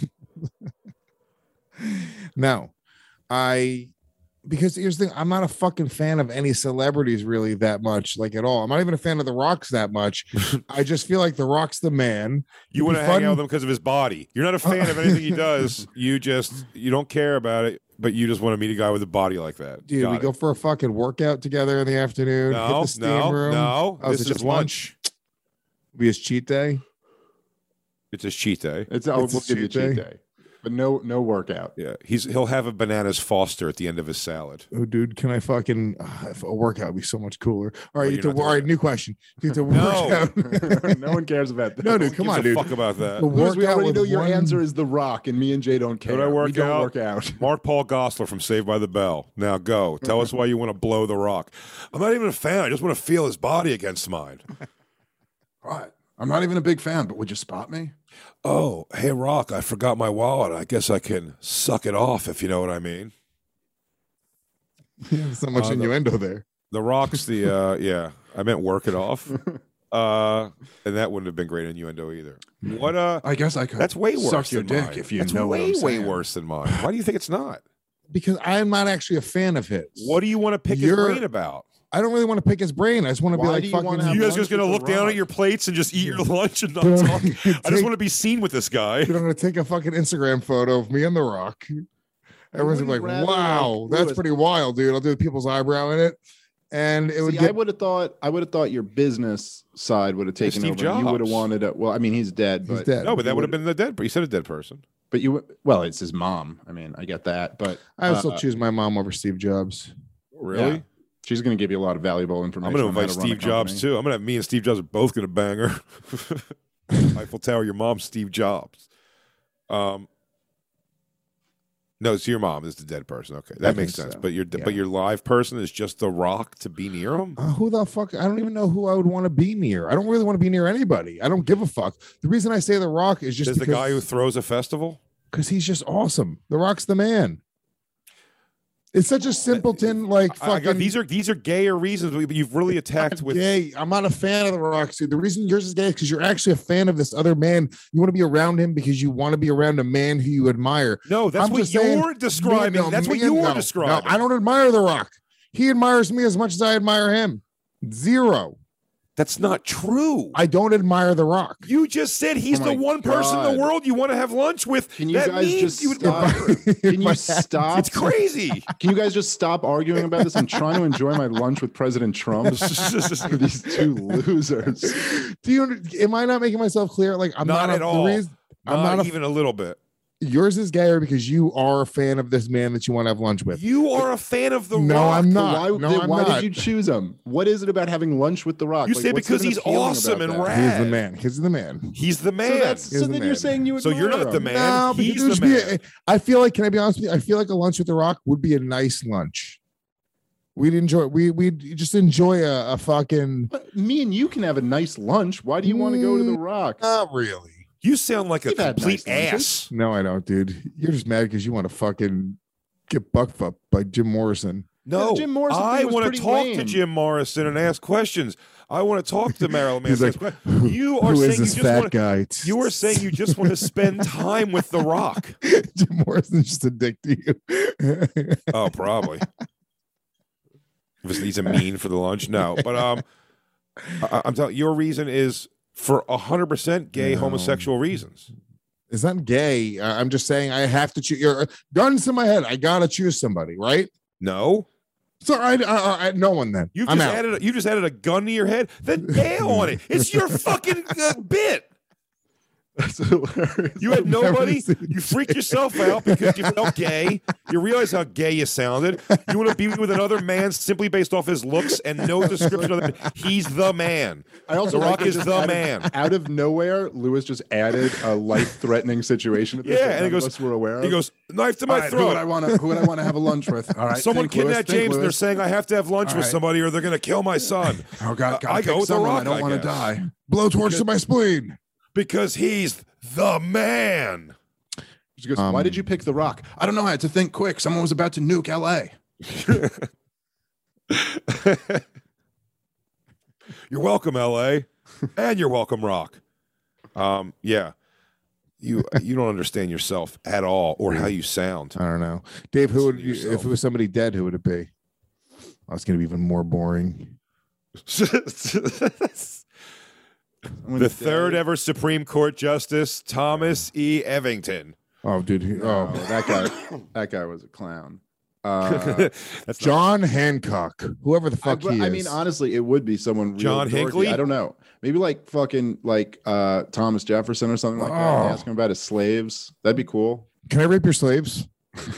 No, I because here's the thing, I'm not a fucking fan of any celebrities really that much, like at all. I'm not even a fan of The Rock's that much. I just feel like The Rock's the man. You want to hang out with him because of his body. You're not a fan of anything he does. You just you don't care about it. But you just want to meet a guy with a body like that. Dude, Got we it. go for a fucking workout together in the afternoon. No, hit the steam no, room. no. Oh, this is, is lunch. lunch. Be his cheat day. It's his cheat day. It's, oh, it's we'll give you a cheat day. day. But no, no workout. Yeah, he's he'll have a bananas Foster at the end of his salad. Oh, dude, can I fucking uh, a workout would be so much cooler? All right, well, to, all right, new question. You to no. No one cares about that. No, dude, come on, dude. Fuck about that. We already know your one... answer is The Rock, and me and Jay don't care. Don't I work we don't out? work out. Mark Paul Gosselaar from Saved by the Bell. Now go. Tell us why you want to blow The Rock. I'm not even a fan. I just want to feel his body against mine. Right. I'm not even a big fan, but would you spot me? Oh, hey, Rock, I forgot my wallet. I guess I can suck it off, if you know what I mean. Yeah, so much uh, innuendo the, there. The Rock's the, uh, yeah, I meant work it off. Uh, and that wouldn't have been great innuendo either. What, uh, I guess I could. That's way worse suck your than dick mine. if you that's know way, what I'm saying. way worse than mine. Why do you think it's not? Because I'm not actually a fan of his. What do you want to pick You're, his brain about? I don't really want to pick his brain. I just want to be like, you fucking. You guys just going to look down at your plates and just eat your lunch and not talk? Take, I just want to be seen with this guy. Dude, I'm going to take a fucking Instagram photo of me and The Rock. Everyone's like, wow, like, that's pretty wild, dude. I'll do people's eyebrow in it. And it See, would get... I would have thought I would have thought your business side would have taken Steve over. Jobs. You would have wanted a well, I mean, he's dead, but he's dead. No, but that would have been the dead. But you said a dead person. But you well, it's his mom. I mean, I get that, but I would uh, still uh, choose my mom over Steve Jobs. Really? Yeah. She's going to give you a lot of valuable information. I'm going to invite Steve Jobs too. I'm going to have me and Steve Jobs are both going to bang her. Eiffel Tower, your mom, Steve Jobs. Um, no, so your mom is the dead person. Okay, that I makes sense. So. But your yeah. but your live person is just The Rock to be near him. Uh, who the fuck? I don't even know who I would want to be near. I don't really want to be near anybody. I don't give a fuck. The reason I say The Rock is just is the guy who throws a festival because he's just awesome. The Rock's the man. It's such a simpleton, like fucking. I got, these are these are gayer reasons, but you've really attacked I'm with. Gay. I'm not a fan of The Rock, dude. The reason yours is gay is because you're actually a fan of this other man. You want to be around him because you want to be around a man who you admire. No, that's I'm what you're saying, describing. No, that's what no, you're describing. No, I don't admire The Rock. He admires me as much as I admire him. Zero. That's not true. I don't admire The Rock. You just said he's oh the one God. person in the world you want to have lunch with. Can you that guys just you stop? Can you stop? It's crazy. Can you guys just stop arguing about this? I'm trying to enjoy my lunch with President Trump. These two losers. Do you? Am I not making myself clear? Like I'm not, not at a, all. Reason, not, I'm not even a, a little bit. yours is gayer because you are a fan of this man that you want to have lunch with. You are a fan of The No, Rock. I'm not. Why, no, then I'm why not. did you choose him? What is it about having lunch with The Rock? You Like, say what's because even he's appealing awesome about and that? rad. He's the man. He's the man. He's the man. So, that's, He's so the then man. you're saying you So you're admire not the him. man. No, because He's it would the just be man. a- I feel like, can I be honest with you? I feel like a lunch with The Rock would be a nice lunch. We'd enjoy. We we'd just enjoy a, a fucking. But me and you can have a nice lunch. Why do you want to go to The Rock? Not really. You sound like a You've had complete nice lunches. ass. No, I don't, dude. You're just mad because you want to fucking get bucked up by Jim Morrison. No, Yeah, Jim Morrison I thing was want to pretty talk to lame. Jim Morrison and ask questions. I want to talk to Marilyn He's Manson. like, you are who saying is you this just fat want. guy? You are saying you just want to spend time with The Rock. Jim Morrison's just a dick to you. Oh, probably. If he's a mean for the lunch, no. But um, I, I'm telling your reason is for a hundred percent gay No. homosexual reasons. It's not gay. I- I'm just saying I have to choose. Your guns in my head. I gotta choose somebody, right? No, So I, I, I no one then. you I'm just out. added. A, you just added a gun to your head. Then nail on it. It's your fucking uh, bit. That's hilarious. You had I've never nobody. seen You freaked yourself out because you felt gay. You realize how gay you sounded. You want to be with another man simply based off his looks and no description of it. He's the man. I also The like Rock it is just the out of- man. Out of nowhere, Lewis just added a life-threatening situation. At this Yeah, that and he none of goes- us were aware of. He goes, knife to my All right, who throat. would I want to? Who would I want to have a lunch with? All right, Someone think, Lewis, kidnapped think, James and they're Lewis. saying I have to have lunch All with right. somebody or they're going to kill my son. Oh God, Uh, gotta I go pick with The someone. Rock, I don't I want to guess. die. Blowtorch to my spleen. Because he's the man. She goes, Um, why did you pick The Rock? I don't know. I had to think quick. Someone was about to nuke L A. You're welcome, L A, and you're welcome, Rock. Um, yeah, you you don't understand yourself at all or how you sound. I don't know, Dave. Who would you, Yourself. if it was somebody dead? Who would it be? Oh, it's gonna be even more boring. The third ever Supreme Court Justice, Thomas E. Evington. Oh, dude. he- Oh, Oh, that guy. That guy was a clown. Uh, That's not, John Hancock. Whoever the I, fuck but, he is. I mean, honestly, it would be someone. Real John dorky. Hinckley? I don't know. Maybe like fucking like uh, Thomas Jefferson or something like that. Oh. Ask him about his slaves. That'd be cool. Can I rape your slaves?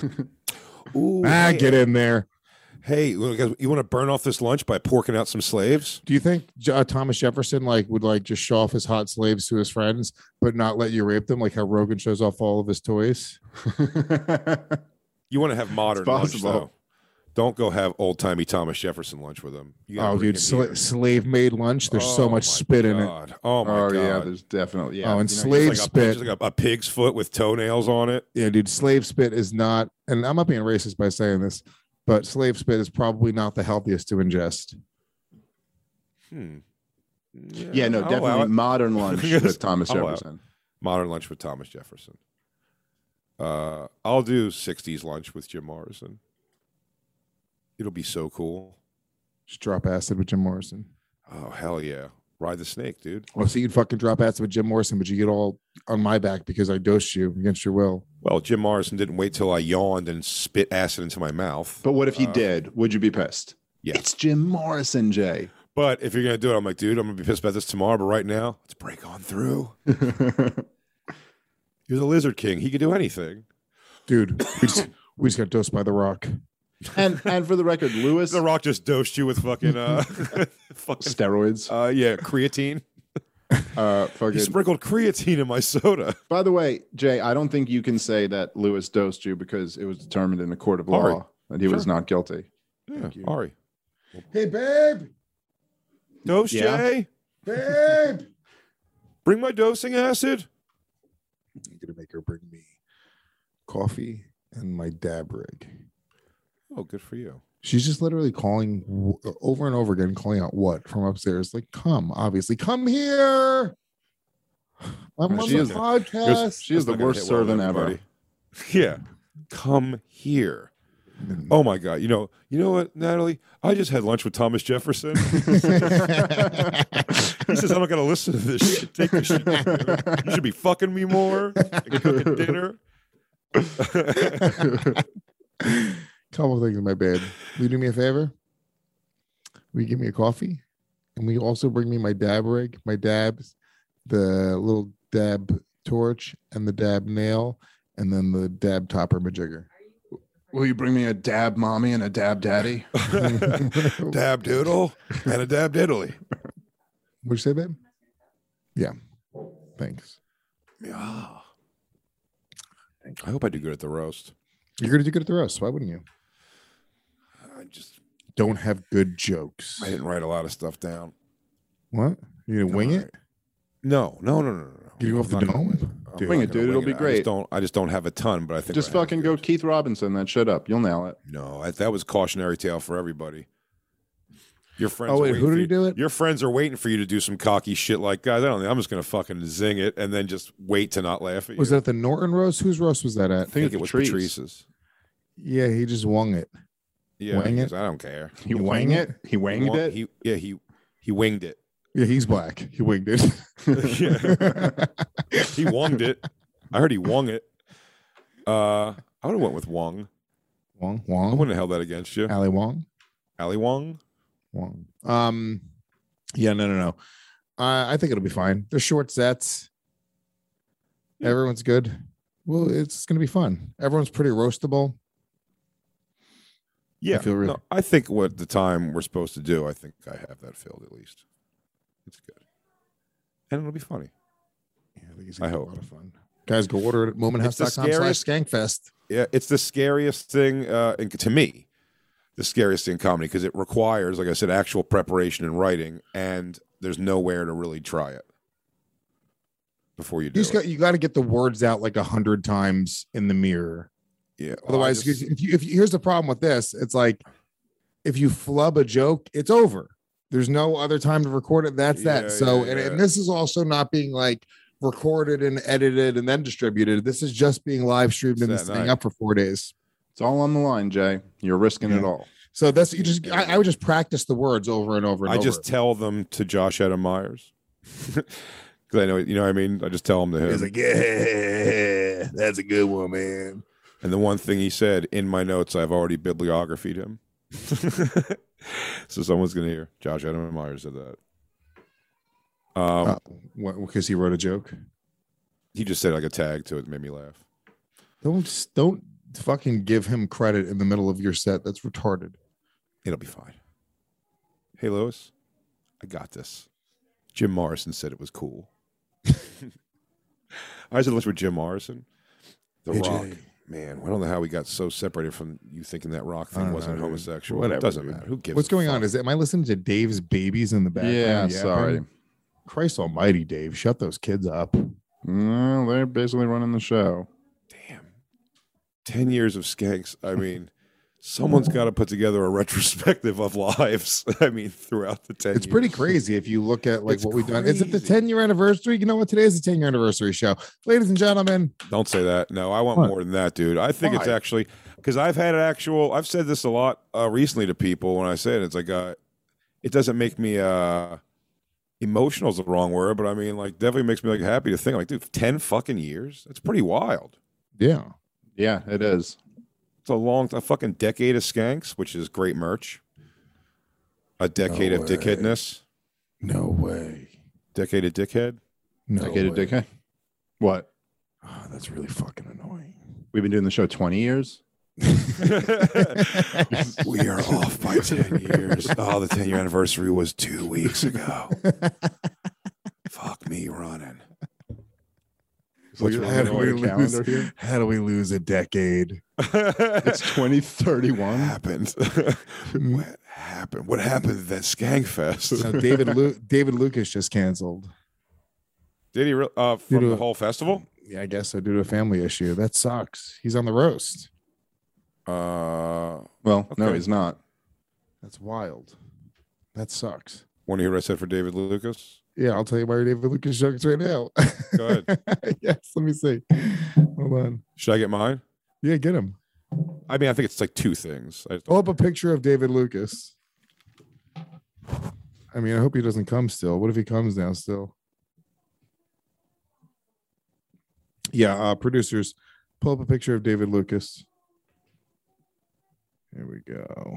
Ooh, Ah, hey, get in there. Hey, you want to burn off this lunch by porking out some slaves? Do you think uh, Thomas Jefferson like would like just show off his hot slaves to his friends, but not let you rape them, like how Rogan shows off all of his toys? You want to have modern lunch, possible. though. Don't go have old timey Thomas Jefferson lunch with him. You gotta Oh, bring dude, him sla- here. slave made lunch. There's so Oh, much my spit in it. God. Oh my oh god! yeah, there's definitely yeah. Oh, and you know, slave It's like, a, spit. it's like a, a pig's foot with toenails on it. Yeah, dude, slave spit is not, and I'm not being racist by saying this, but slave spit is probably not the healthiest to ingest. Hmm. yeah, no, I'll allow definitely it. modern lunch Yes, with Thomas I'll allow it. Jefferson. Modern lunch with Thomas Jefferson. Uh, I'll do sixties lunch with Jim Morrison. It'll be so cool. Just drop acid with Jim Morrison. Oh hell yeah! Ride the snake, dude. Well, so you'd fucking drop acid with Jim Morrison, but you get all on my back because I dosed you against your will. Well, Jim Morrison didn't wait till I yawned and spit acid into my mouth. But what if he Uh, did? Would you be pissed? Yeah. It's Jim Morrison, Jay. But if you're gonna do it, I'm like, dude, I'm gonna be pissed about this tomorrow. But right now, let's break on through. You're the Lizard King. He can do anything. Dude, we just, we just got dosed by The Rock. and and for the record, Lewis, The Rock just dosed you with fucking, uh, fucking, steroids. uh, yeah, creatine. Uh, He fucking. sprinkled creatine in my soda. By the way, Jay, I don't think you can say that Lewis dosed you because it was determined in a court of law Ari. that he was not guilty. Yeah, you. Ari. Hey, babe, Dose, Yeah. Jay. babe. Bring my dosing acid. I'm going to make her bring me coffee and my dab rig. Oh, good for you. She's just literally calling w- over and over again, calling out what from upstairs. Like, come, obviously, come here. I'm on She the is- podcast. She is the That's not gonna worst hit well with servant ever. everybody. Yeah. Come here. Oh my God. You know, you know what, Natalie? I just had lunch with Thomas Jefferson. He says, I'm not gonna listen to this shit. Take the shit. Dude. You should be fucking me more and cooking dinner. Couple things, my babe. Will you do me a favor? Will you give me a coffee? And will you also bring me my dab rig, my dabs, the little dab torch and the dab nail and then the dab topper majigger. Will you bring me a dab mommy and a dab daddy? Dab doodle and a dab diddly. What'd you say, babe? Yeah. Thanks. Yeah. I hope I do good at the roast. You're gonna do good at the roast. Why wouldn't you? I just Don't have good jokes. I didn't write a lot of stuff down. What? You gonna wing All it? right. No, no, no, no, no. no. You go off the I'm not gonna dome? wing it. I'm Dude, not wing it, gonna dude. It'll wing be I great. just don't. I just don't have a ton, but I think Just I have fucking go good. Keith Robinson that shit up. You'll nail it. No, I, that was cautionary tale for everybody. Your friends. Oh, are wait, waiting who for did he you- do it? Your friends are waiting for you to do some cocky shit like, guys, I don't think I'm just gonna fucking zing it and then just wait to not laugh at you. Was that the Norton roast? Whose roast was that at? I think it's it was Patrice. Patrice's. Yeah, he just wung it. Yeah, Wang he it? goes, I don't care. He wang it. He wanged wung- it. He, yeah, he he winged it. Yeah, he's black. He winged it. Yeah. He wunged it. I heard he wung it. Uh, I would have went with Wong. Wong, I Wong, wouldn't have held that against you. Ali Wong, Ali Wong. Wong. Um, yeah, no, no, no. Uh, I think it'll be fine. They're short sets. Everyone's good. Well, it's going to be fun. Everyone's pretty roastable. Yeah, feel really- no, I think what the time we're supposed to do, I think I have that filled at least. It's good, and it'll be funny. Yeah, I think it's I gonna be hope. a lot of fun. Guys, go order it at moment house It's dot the com slash scariest- skankfest. Yeah, it's the scariest thing uh, in, to me. The scariest thing in comedy because it requires, like I said, actual preparation and writing, and there's nowhere to really try it before you You do just it. got you got to get the words out like a hundred times in the mirror. Yeah, Otherwise, I just- if you, if you, here's the problem with this, it's like if you flub a joke, it's over. There's no other time to record it. That's Yeah, that. So, yeah, and, yeah. and this is also not being like recorded and edited and then distributed. This is just being live streamed It's and that this thing night. up for four days. It's all on the line, Jay. You're risking it Yeah. all. So that's you just. I, I would just practice the words over and over and I over. just tell them to Josh Adam Myers because I know, you know what I mean. I just tell them to him. He's like, yeah, that's a good one, man. And the one thing he said in my notes, I've already bibliographied him. So someone's gonna hear Josh Adam Myers said that. Um, Uh, what, because he wrote a joke. he just said like a tag to it, made me laugh. Don't don't fucking give him credit in the middle of your set. That's retarded. It'll be fine. Hey, Lois, I got this. Jim Morrison said it was cool. I said, let's with Jim Morrison. The Hey, Rock. Jay. Man, I don't know how we got so separated from you thinking that Rock I thing don't wasn't know, dude. homosexual. Whatever, It doesn't dude. matter. Who gives What's a going fuck? on? Is it, am I listening to Dave's babies in the background? Yeah, yapping? sorry. Christ almighty, Dave. Shut those kids up. Well, they're basically running the show. Damn. ten years of skanks. I mean, someone's got to put together a retrospective of lives. I mean, throughout the ten It's years. pretty crazy if you look at like It's what we've done. Is it the crazy. ten year anniversary? You know what? Today is the ten year anniversary show. Ladies and gentlemen, Don't say that. No, I want What? more than that, dude. I think it's Why? actually because I've had an actual. I've said this a lot uh, recently to people. When I say it, it's like uh, it doesn't make me uh, emotional is the wrong word, but I mean, like, definitely makes me like happy to think, like, dude, ten fucking years. That's pretty wild. yeah. Yeah, it is. It's a long, a fucking decade of skanks, which is great merch. A decade No of way. dickheadness. No way. Decade of dickhead. No Decade of way. dickhead. What? Oh, that's really fucking annoying. We've been doing the show twenty years. We are off by ten years. Oh, the ten year anniversary was two weeks ago. Fuck me running. What's How wrong do with we your lose- calendar here? How do we lose a decade? It's twenty What thirty-one. happened? What happened? What happened at that Skank Fest? No, David Lu- David Lucas just canceled. Did he re- uh, Due from to- the whole festival? Yeah, I guess so. Due to a family issue. That sucks. He's on the roast. Uh, Well, no, Okay. he's not. That's wild. That sucks. Want to hear what I said for David Lucas? Yeah, I'll tell you about David Lucas jokes right now. Go ahead. Yes, let me see. Hold on. Should I get mine? Yeah, get him. I mean, I think it's like two things. I just Pull up a picture of David Lucas. I mean, I hope he doesn't come still. What if he comes now still? Yeah, uh, producers, pull up a picture of David Lucas. Here we go.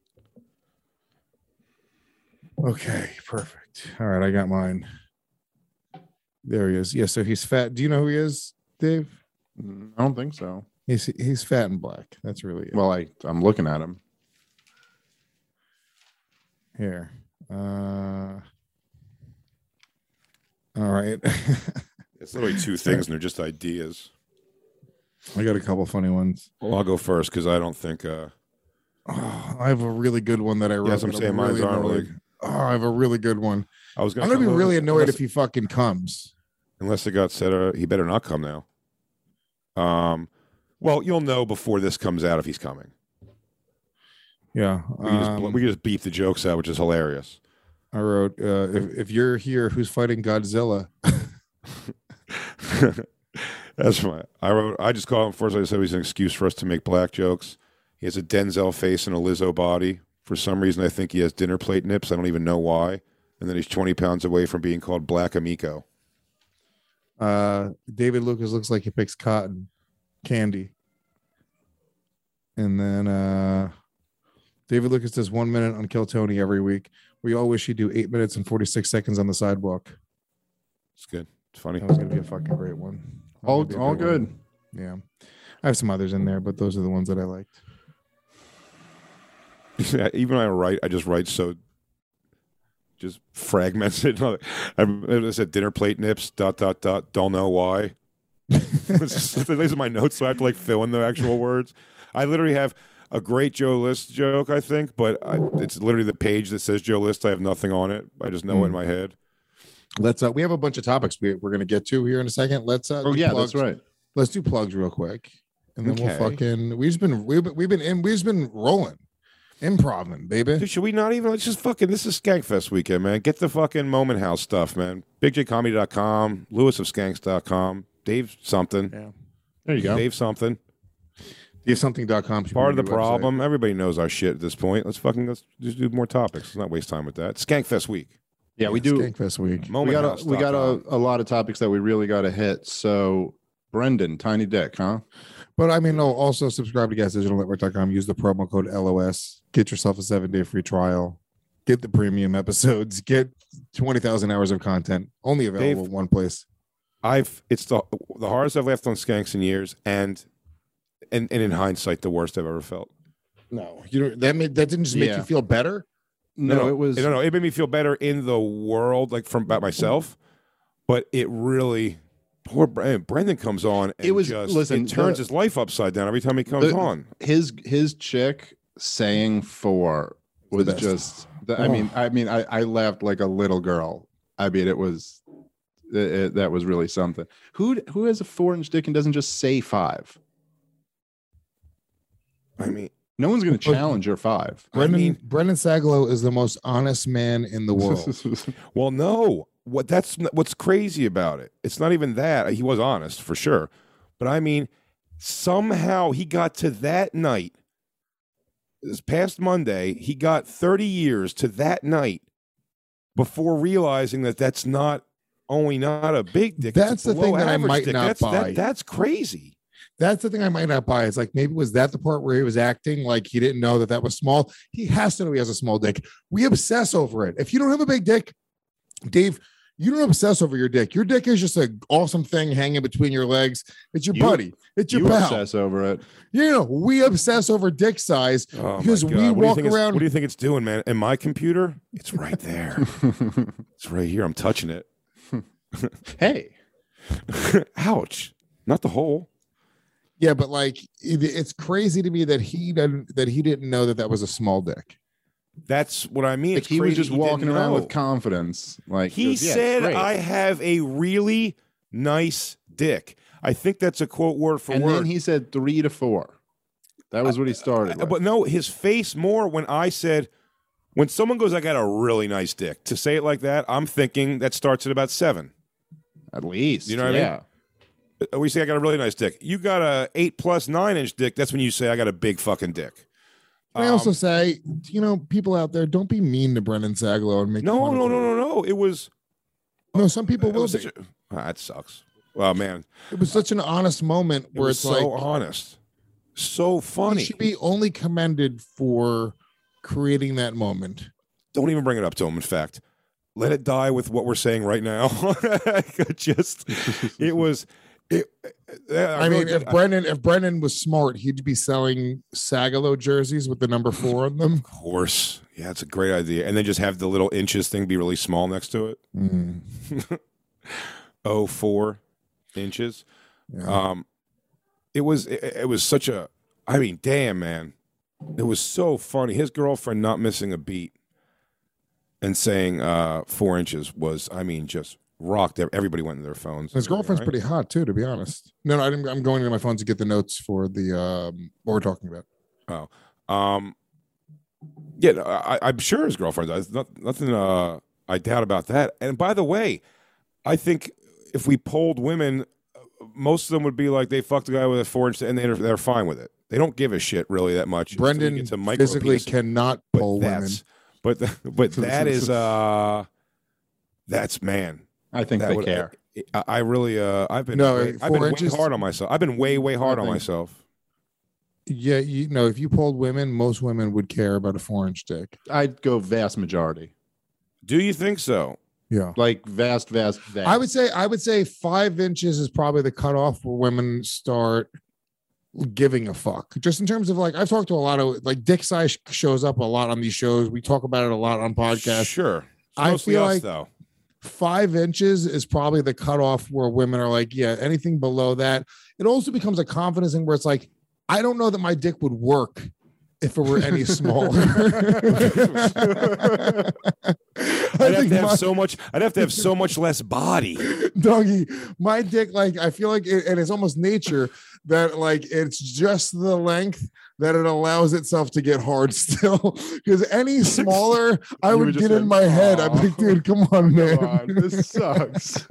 Okay, perfect. All right, I got mine. There he is. Yeah, so he's fat. Do you know who he is, Dave? I don't think so. He's he's fat and black. That's really it. Well, I I'm looking at him. Here. Uh, all right. It's literally two things, and they're just ideas. I got a couple funny ones. Well, I'll go first because I don't think. Uh... Oh, I have a really good one that I wrote. Yes, I'm saying mine's really aren't annoyed. like. Oh, I have a really good one. I was gonna. I'm gonna be come really over- annoyed unless, if he fucking comes. unless it got said. Uh, he better not come now. Um, well, you'll know before this comes out if he's coming. Yeah. We can, just, um, we can just beep the jokes out, which is hilarious. I wrote, uh, if, if you're here, who's fighting Godzilla? That's my. I wrote. I just call him first. I said he's an excuse for us to make black jokes. He has a Denzel face and a Lizzo body. For some reason, I think he has dinner plate nips. I don't even know why. And then he's twenty pounds away from being called Black Amico. Uh, David Lucas looks like he picks cotton candy. And then uh, David Lucas does one minute on Kill Tony every week. We all wish he'd do eight minutes and forty-six seconds on the sidewalk. It's good. It's funny. That was going to be a fucking great one. That was All gonna be a all great good. one. Yeah. I have some others in there, but those are the ones that I liked. Even when I write, I just write so just fragmented. I, I said dinner plate nips, dot, dot, dot, don't know why. It's just, these are my notes, so I have to like fill in the actual words. I literally have a great Joe List joke, I think, but I, it's literally the page that says Joe List. I have nothing on it. I just know Mm. it in my head. Let's, uh, we have a bunch of topics we, we're going to get to here in a second. Let's, uh, Oh do yeah, plugs. that's right. Let's do plugs real quick. And then we'll Okay. fucking, we've just been, we've been, we've been in, we've just been rolling. Improving, baby. Dude, should we not even? Let's just fucking. This is Skankfest weekend, man. Get the fucking Moment House stuff, man. big j comedy dot com, lewis of skanks dot com, Dave something. Yeah. There you go. Dave something. Do you have something dot com? Part of the problem. Everybody knows our shit at this point. Let's fucking let's just do more topics. Let's not waste time with that. Skankfest week. Yeah, we do. Skankfest week. We Moment got House a, we got dot com. a, a lot of topics that we really got to hit. So, Brendan, Tiny Dick, huh? But I mean, no, also subscribe to gas digital network dot com. Use the promo code L O S. Get yourself a seven day free trial. Get the premium episodes. Get twenty thousand hours of content. Only available Dave, in one place. I've it's the the hardest I've laughed on Skanks in years, and and and in hindsight, the worst I've ever felt. No, you know that made, that didn't just make Yeah. you feel better. No, it was no, no. It made me feel better in the world, like from about myself, but it really. Poor Brendan. Brendan comes on. And It was- just, listen, It turns the- his life upside down every time he comes the- on. his his chick saying four was best. just. The, I mean, I mean, I, I laughed like a little girl. I mean, it was it, it- that was really something. Who who has a four inch dick and doesn't just say five? I mean, No one's going to challenge your five. Brendan mean- Brendan Sagalow is the most honest man in the world. well, no. What that's what's crazy about it. It's not even that he was honest for sure, but I mean, somehow he got to that night. This past Monday, he got thirty years to that night before realizing that that's not only not a big dick. That's it's a the thing below that I average might dick. not that's, buy. That, that's crazy. That's the thing I might not buy. It's like maybe was that the part where he was acting like he didn't know that that was small. He has to know he has a small dick. We obsess over it. If you don't have a big dick, Dave, you don't obsess over your dick. Your dick is just an awesome thing hanging between your legs. It's your You- buddy. It's your You pal. obsess over it. You know, we obsess over dick size Oh, my because God. we What do you walk think it's- around. What do you think it's doing, man? In my computer, it's right there. It's right here. I'm touching it. Hey, Ouch! Not the hole. Yeah, but like it- it's crazy to me that he didn't that he didn't know that that was a small dick. That's what I mean. like It's he was crazy just he walking didn't around know. with confidence. Like He goes, "Yeah, it's said, great." "I have a really nice dick." I think that's a quote word for and word. then he said three to four. That was what he started. Uh, with. but no, his face more when I said, when someone goes, "I got a really nice dick," to say it like that, I'm thinking that starts at about seven. At least, You know what I yeah. mean? We say I got a really nice dick. You got a eight plus nine inch dick. That's when you say I got a big fucking dick. I also Um, say, you know, people out there, don't be mean to Brendan Sagalow and make no, fun no, of no, him. no, no. It was. No, some people It will was be. such a, ah, that sucks. Well, man, It was such an honest moment it where was it's so like honest, so he funny. should be only commended for creating that moment. Don't even bring it up to him. In fact, let it die with what we're saying right now. Just, it was, it, yeah, I, really mean, did- if Brendan if Brendan was smart, he'd be selling Sagalo jerseys with the number four on them. Of course. Yeah, it's a great idea. And then just have the little inches thing be really small next to it. Mm. oh, four inches. Yeah. Um, it was it, it was such a. I mean, damn, man, it was so funny. His girlfriend not missing a beat and saying uh, four inches was, I mean, just rocked. Everybody went to their phones. His girlfriend's right? pretty hot too, to be honest. No, no, I didn't, I'm going to my phone to get the notes for the um, what we're talking about. Oh, um, yeah, no, I, I'm sure his girlfriend does. Not, nothing uh, I doubt about that. And by the way, I think if we polled women, most of them would be like they fucked a guy with a four inch, and they're they're fine with it. They don't give a shit really that much. Brendan It's a micro physically piece, cannot but pull women. that's- But th- but that is uh, that's man. I think That they would- care. I, I really uh, I've been No, way, I've four been inches- way hard on myself. I've been way way hard I on think- myself. Yeah, you know, if you polled women, most women would care about a four inch dick. I'd go vast majority. Do you think so? Yeah. Like vast, vast, vast. I would say I would say five inches is probably the cutoff where women start giving a fuck. Just in terms of like I've talked to a lot of like dick size shows up a lot on these shows. We talk about it a lot on podcasts. Sure. It's I mostly feel us, like though. Five inches is probably the cutoff where women are like, yeah, anything below that. It also becomes a confidence thing where it's like, I don't know that my dick would work if it were any smaller. I'd have to have my, so much. I'd have to have so much less body. doggy, my dick, like I feel like, it, and it's almost nature that like it's just the length that it allows itself to get hard still. Because any smaller, I You would would just get in say, my head. I'd be like, dude, come on, man. Come on, this sucks.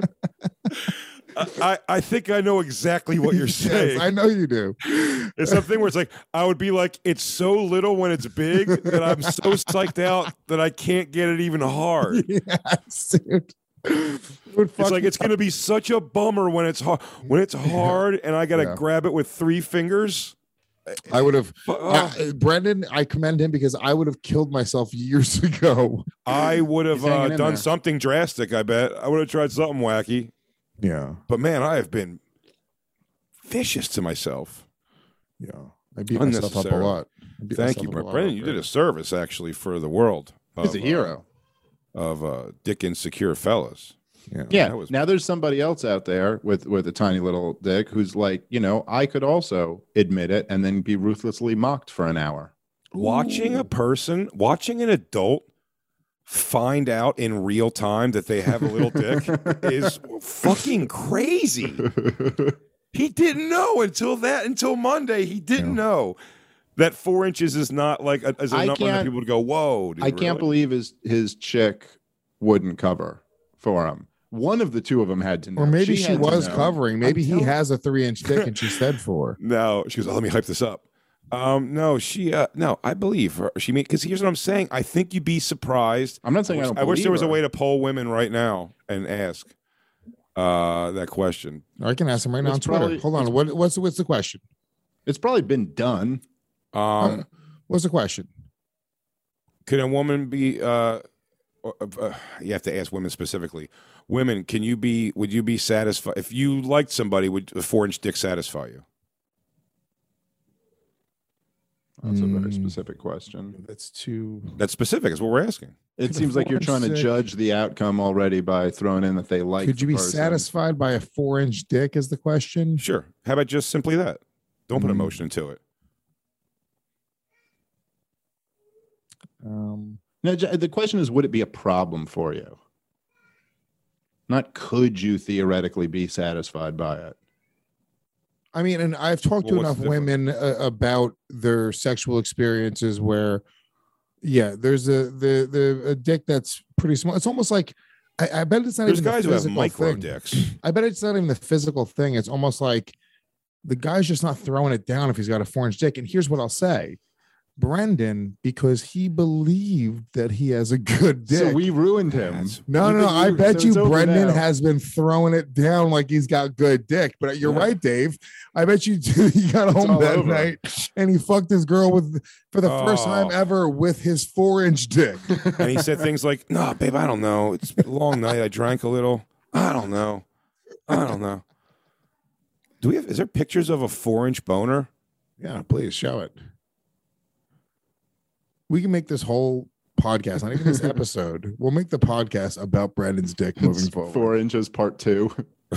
I, I think I know exactly what you're saying. Yes, I know you do. It's something where it's like I would be like, it's so little when it's big that I'm so psyched out that I can't get it even hard. Yes, dude. It would It's fuck like me it's gonna be such a bummer when it's hard. When it's hard and I gotta Yeah. grab it with three fingers. I would have, Fu- uh, Brendan. I commend him because I would have killed myself years ago. I would have He's hanging uh, in done there. something drastic. I bet I would have tried something wacky. Yeah, But man, I have been vicious to myself. yeah. I beat myself up a Unnecessarily. lot. I beat Thank you, myself up a lot Brendan. You over did it. a service actually for the world. He's of, a hero. uh, of uh, dick insecure fellas. Yeah. Yeah. That was- Now there's somebody else out there with with a tiny little dick who's like, you know, I could also admit it and then be ruthlessly mocked for an hour. Watching a person, watching an adult find out in real time that they have a little dick is fucking crazy. He didn't know until that until Monday. He didn't Yeah. know that four inches is not like a, as a I number that can't- people would go, whoa. Dude, I can't really? believe his his chick wouldn't cover for him. One of the two of them had to know. Or maybe she, had to was know. covering. Maybe I'm he telling- has a three inch dick and she said four. No, she goes, oh, let me hype this up. Um, no, she, uh, no, I believe her. She mean, because here's what I'm saying. I think you'd be surprised. I'm not saying I wish, don't I wish there believe was a her. way to poll women right now and ask uh, that question. I can ask him right now on It's Twitter. probably- Hold on. What, what's what's the question? It's probably been done. Um, What's the question? Can a woman be? Uh, uh, uh, you have to ask women specifically. Women, can you be? Would you be satisfied if you liked somebody? Would a four-inch dick satisfy you? That's a very Mm. specific question. That's too. That's specific. Is what we're asking. It seems like you're trying to Four-inch dick. judge the outcome already by throwing in that they like. Could you the be person. satisfied by a four inch dick? Is the question. Sure. How about just simply that? Don't put Mm. emotion into it. Um, No, J- the question is, would it be a problem for you? Not could you theoretically be satisfied by it? I mean, and I've talked Well, to what's enough the women uh, about their sexual experiences where, yeah, there's a the the a dick that's pretty small. It's almost like I, I bet it's not There's even guys the who have physical micro thing. dicks. I bet it's not even the physical thing. It's almost like the guy's just not throwing it down if he's got a four inch dick. And here's what I'll say. Brendan, because he believed that he has a good dick. So we ruined him. That's- No, You no, no. think I you- bet so you it's over Brendan now. has been throwing it down like he's got good dick. But you're Yeah. right, Dave. I bet you he got home all that over. night and he fucked his girl with for the first time Oh. ever with his four inch dick. And he said things like, "No, babe, I don't know. It's a long night. I drank a little. I don't know. I don't know." Do we have? Is there pictures of a four-inch boner? Yeah, please show it. We can make this whole podcast, not even this episode. We'll make the podcast about Brandon's dick moving It's forward. Four inches, part two.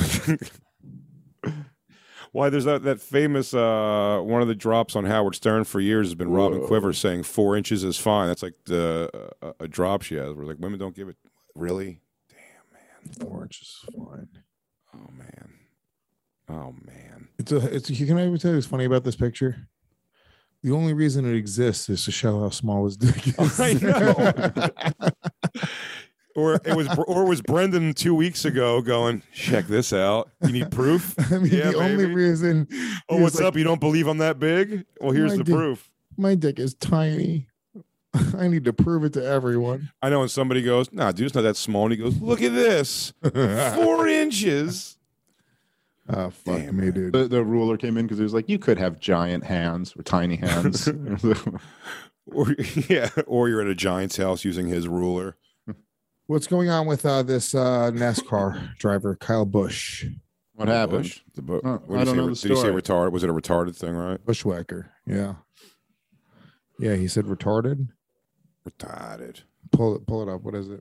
Why? There's that that famous uh, one of the drops on Howard Stern for years has been Robin Whoa. Quivers saying four inches is fine. That's like the uh, a drop she has. Where like women don't give it. Really? Damn, man. Four inches is fine. Oh man. Oh man. It's a. It's. You can I ever tell you what's funny about this picture? The only reason it exists is to show how small his dick is. I know. Or it was, or it was Brendan two weeks ago going, check this out. You need proof? I mean, Yeah, the only baby. reason. Oh, he was what's like, up? You don't believe I'm that big? Well, here's My the dick- proof. My dick is tiny. I need to prove it to everyone. I know when somebody goes, nah, dude, it's not that small. And he goes, look at this. Four inches. Oh, fuck Damn, me, man. dude. The, the ruler came in because he was like, you could have giant hands or tiny hands. Or, yeah, or you're at a Giants house using his ruler. What's going on with uh, this uh, NASCAR driver, Kyle Busch? What happened? Bush? The bu- Oh, what did I he don't say? know the Did he say story. retarded? Was it a retarded thing, right? Bushwhacker. Yeah. Yeah, he said retarded. Retarded. Pull it, pull it up. What is it?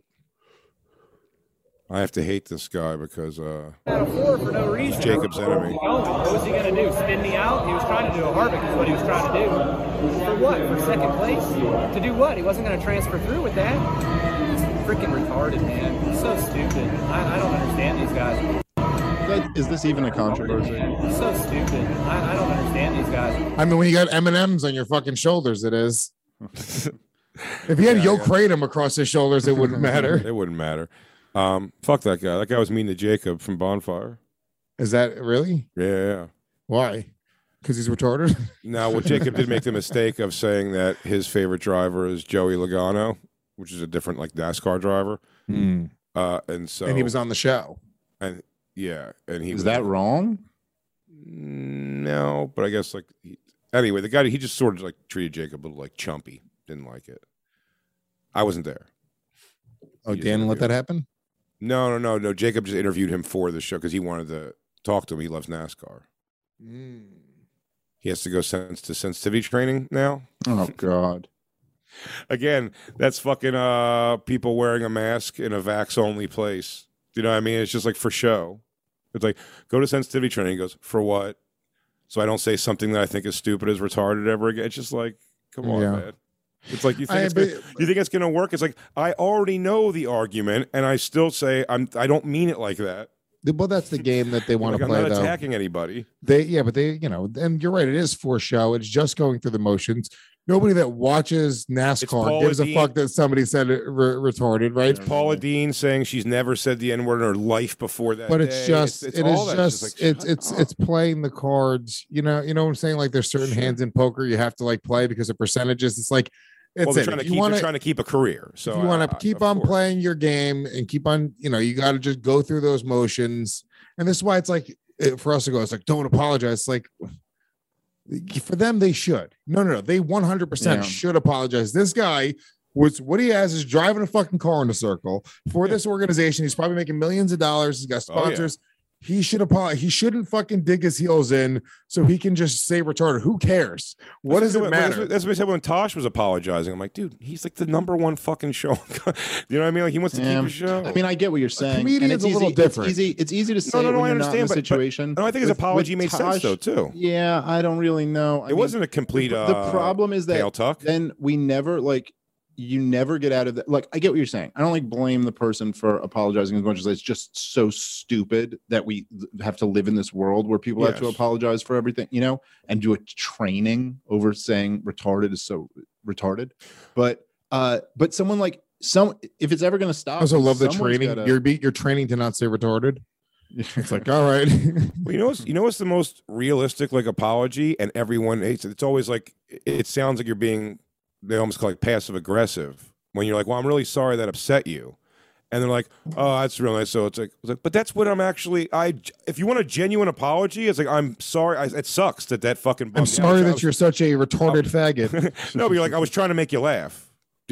I have to hate this guy because uh, Out of four for no reason. Jacob's enemy. What was he going to do? Spin me out? He was trying to do a Harvick is what he was trying to do. For what? For second place? To do what? He wasn't going to transfer through with that? Freaking retarded, man. So stupid. I, I don't understand these guys. That- Is this even a controversy? So stupid. I, I don't understand these guys. I mean, when you got M and M's on your fucking shoulders, it is. If he had Yeah, Yo yeah. Kratom across his shoulders, it wouldn't matter. It wouldn't matter. Um, fuck that guy. That guy was mean to Jacob from Bonfire. Is that really? Yeah, yeah, yeah. Why? Because he's retarded? Now, well, Jacob did make the mistake of saying that his favorite driver is Joey Logano, which is a different like NASCAR driver. Hmm. Uh, and so And he was on the show. and yeah, and he Is was, that wrong? No, but I guess like he, anyway, the guy he just sort of like treated Jacob a little like chumpy. Didn't like it. I wasn't there. Oh, He just Dan let interviewed that him. happen? No, no, no, no. Jacob just interviewed him for the show because he wanted to talk to him. He loves NASCAR. He has to go sense to sensitivity training now. Oh, God. Again, that's fucking uh people wearing a mask in a vax only place. You know what I mean? It's just like for show. It's like go to sensitivity training. He goes, for what? So I don't say something that I think is stupid as retarded ever again. It's just like, come on, Yeah. man. It's like you think I- it's but- gonna, you think it's gonna work? It's like I already know the argument, and I still say I'm I don't mean it like that. Well, that's the game that they want Like, to I'm play, not though. attacking anybody. They, yeah, but they, you know, and you're right. It is for show. It's just going through the motions. Nobody that watches NASCAR Paula gives a Deen. fuck that somebody said it re- retarded, right? Paula Dean saying she's never said the N word in her life before that. But it's day. just, it's, it all is that. just, like, it's, shut it's, up. it's playing the cards. You know, you know what I'm saying? Like there's certain Sure. hands in poker you have to like play because of percentages. It's like, it's well, they're it. trying to If keep you wanna, they're trying to keep a career. So if you want I- to I- keep of on course. playing your game and keep on, you know, you got to just go through those motions. And this is why it's like it, for us to go, it's like, don't apologize. It's like for them, they should. No, no, no. They one hundred percent Yeah. should apologize. This guy was what he has is driving a fucking car in a circle for this organization. He's probably making millions of dollars. He's got Oh, yeah. sponsors. He should apologize. He shouldn't fucking dig his heels in so he can just say retarded. Who cares? What does it That's matter? what- That's what I said when Tosh was apologizing. I'm like, dude, he's like the number one fucking show. You know what I mean? Like he wants to Yeah. keep his show. I mean, I get what you're saying. and comedian's it's a little easy, different. It's easy, it's easy to say no, no, when I you're not in understand, the but- but- situation. no, I think his With- apology with made sense Tosh, though too. Yeah, I don't really know. I It mean, wasn't a complete. the, Uh, the problem is that tail tuck. then we never like you never get out of that. Like I get what you're saying. I don't like blame the person for apologizing as much as it's just so stupid that we have to live in this world where people have to Yes. apologize for everything, you know, and do a training over saying retarded is so retarded. But uh, but someone like some if it's ever going to stop, I also love the someone's training. gotta- You're be, you're training to not say retarded. It's like, all right. Well, you know what's you know what's the most realistic like apology, and everyone hates it. It's always like it sounds like you're being they almost call it passive aggressive when you're like, well, I'm really sorry that upset you, and they're like, oh, that's real nice. So it's like, it's like, but that's what I'm actually. I if you want a genuine apology, it's like I'm sorry. I, it sucks that that fucking. I'm bummed you out. sorry I that was- you're such a retarded faggot. no, but you're like I was trying to make you laugh.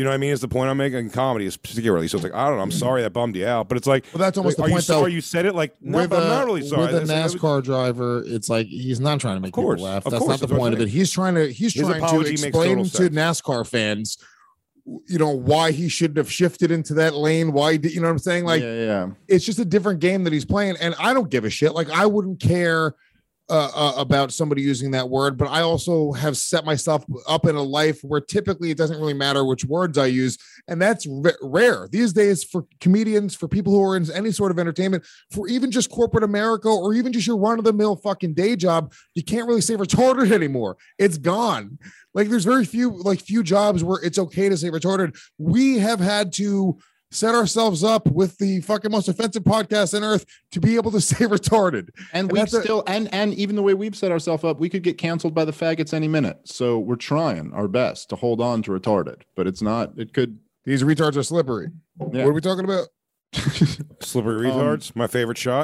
Do you know what I mean? Is the point I'm making in comedy, is particularly. So it's like, I don't know. I'm sorry that bummed you out, but it's like, well, that's almost like, the are point. You though, sorry you said it? Like, no, but I'm not really sorry. With a That's- NASCAR driver, it's like he's not trying to make course, people laugh. of That's course, not the that's what point I'm of it. saying. He's trying to he's His trying to apology makes explain total to sense. NASCAR fans, you know, why he shouldn't have shifted into that lane. Why did you know what I'm saying? Like, yeah, yeah. it's just a different game that he's playing, and I don't give a shit. Like, I wouldn't care uh, uh, about somebody using that word, but I also have set myself up in a life where typically it doesn't really matter which words I use, and that's r- rare these days for comedians, for people who are in any sort of entertainment, for even just corporate America, or even just your run-of-the-mill fucking day job. You can't really say retarded anymore. It's gone. Like, there's very few, like few jobs where it's okay to say retarded. We have had to set ourselves up with the fucking most offensive podcast on earth to be able to say retarded. And, And we that's a- still, and and even the way we've set ourselves up, we could get canceled by the faggots any minute. So we're trying our best to hold on to retarded, but it's not. It could. These retards are slippery. Yeah. What are we talking about? Slippery Um, retards. My favorite shot.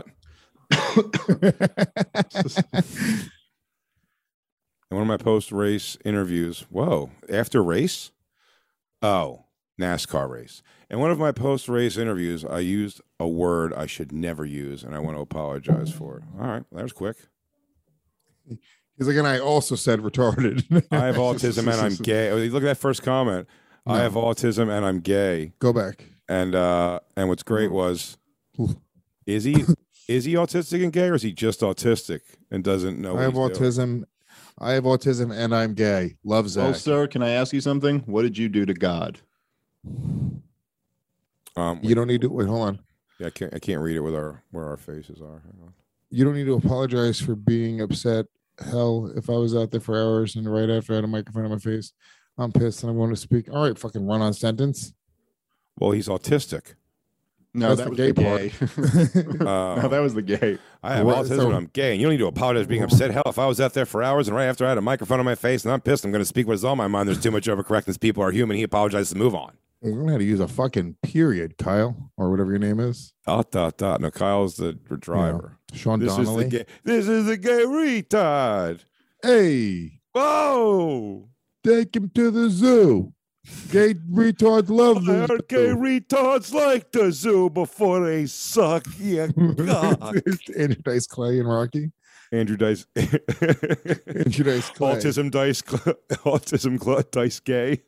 In one of my post-race interviews, whoa, after race? Oh, NASCAR race. In one of my post-race interviews, I used a word I should never use, and I want to apologize for it. All right, that was quick. He's like, and I also said retarded. I have autism and I'm gay. Oh, look at that first comment. No. I have autism and I'm gay. Go back. And uh, and what's great was, is he is he autistic and gay, or is he just autistic and doesn't know? I what have he's doing? autism. I have autism and I'm gay. Love Zach. Oh, sir, can I ask you something? What did you do to God? Um, You don't need to wait. Hold on. Yeah, I can't. I can't read it with our where our faces are. Hang on. You don't need to apologize for being upset. Hell, if I was out there for hours and right after I had a microphone on my face, I'm pissed and I'm going to speak. All right, fucking run on sentence. Well, he's autistic. No, That's that the was gay the gay. Uh, no, that was the gay. I have What- autism so- and I'm gay. And you don't need to apologize for being upset. Hell, if I was out there for hours and right after I had a microphone on my face and I'm pissed, I'm going to speak what's on my mind. There's too much overcorrectness. People are human. He apologizes to move on. We're going to have to use a fucking period, Kyle, or whatever your name is. Dot dot dot. No, Kyle's the driver. Sean This is Donnelly. the gay. This is the gay retard. Hey, Whoa! take him to the zoo. Gay retards love I the heard gay zoo. retards like the zoo before they suck your cock. Andrew Dice Clay and Rocky. Andrew Dice. Andrew Dice Clay. Autism Dice. Autism Cl- Dice Gay.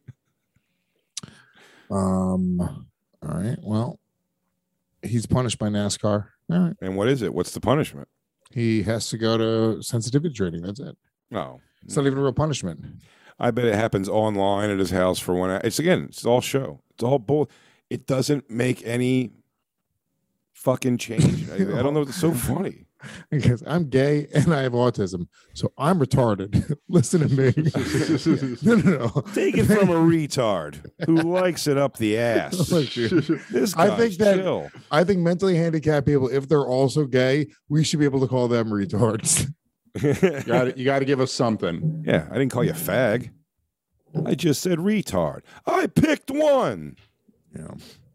Um. All right. Well, he's punished by NASCAR. All right. And what is it? What's the punishment? He has to go to sensitivity training. That's it. No. It's not even a real punishment. I bet it happens online at his house for one hour. It's again, it's all show. It's all bull. It doesn't make any fucking change. I, I don't know. It's so funny. Because I'm gay and I have autism, so I'm retarded. Listen to me. no, no, no. Take it from a retard who likes it up the ass. Like, dude, This I guy's think that chill. I think mentally handicapped people, if they're also gay, we should be able to call them retards. You got you got to give us something. Yeah, I didn't call you fag. I just said retard. I picked one. Yeah.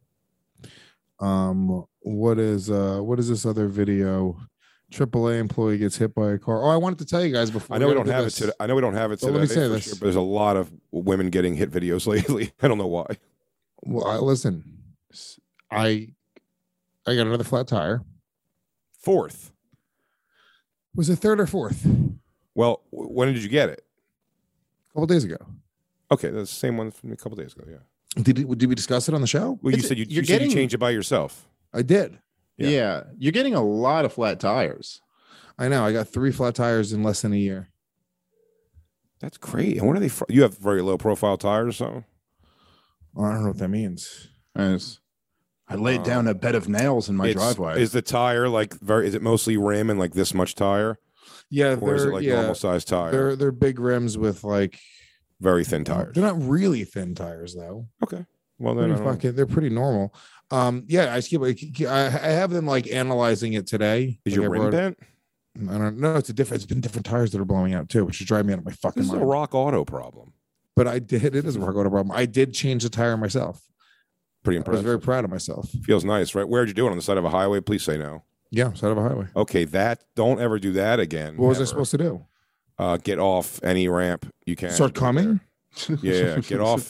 Um. What is uh? What is this other video? triple A employee gets hit by a car. Oh, I wanted to tell you guys before. I know we don't do have this. it today. I know we don't have it So today. let me say for this. sure, but there's a lot of women getting hit videos lately. I don't know why. Well, I, listen, I I got another flat tire. Fourth. Was it third or fourth? Well, w- when did you get it? A couple days ago. Okay, that's the same one from a couple days ago. Yeah. Did it, did we discuss it on the show? Well, you It's- said you, you're you said you getting- changed it by yourself. I did. Yeah. Yeah. You're getting a lot of flat tires. I know. I got three flat tires in less than a year. That's great. And what are they? Fr- you have very low profile tires or something? I don't know what that means. As I laid down a bed of nails in my It's- driveway. Is the tire like very? Is it mostly rim and like this much tire, Yeah, or is it they're like yeah, normal size tire? they're they're big rims with like Very thin tires. They're not really thin tires though. Okay. Well then, I Pretty don't- fucking, they're pretty normal. Um, yeah, I keep. I, I have them like analyzing it today. is Like, your I rim brought- bent? I don't know. It's a different. It's been different tires that are blowing out too, which is driving me out of my fucking This is mind. a Rock Auto problem. But I did. It is a rock auto problem. I did change the tire myself. Pretty I was impressive. very proud of myself. Feels nice, right? Where'd you do it? On the side of a highway? Please say no. Yeah, side of a highway. Okay, that don't ever do that again. What was I ever. supposed to do? Uh, get off any ramp you can. Start coming? Yeah, get off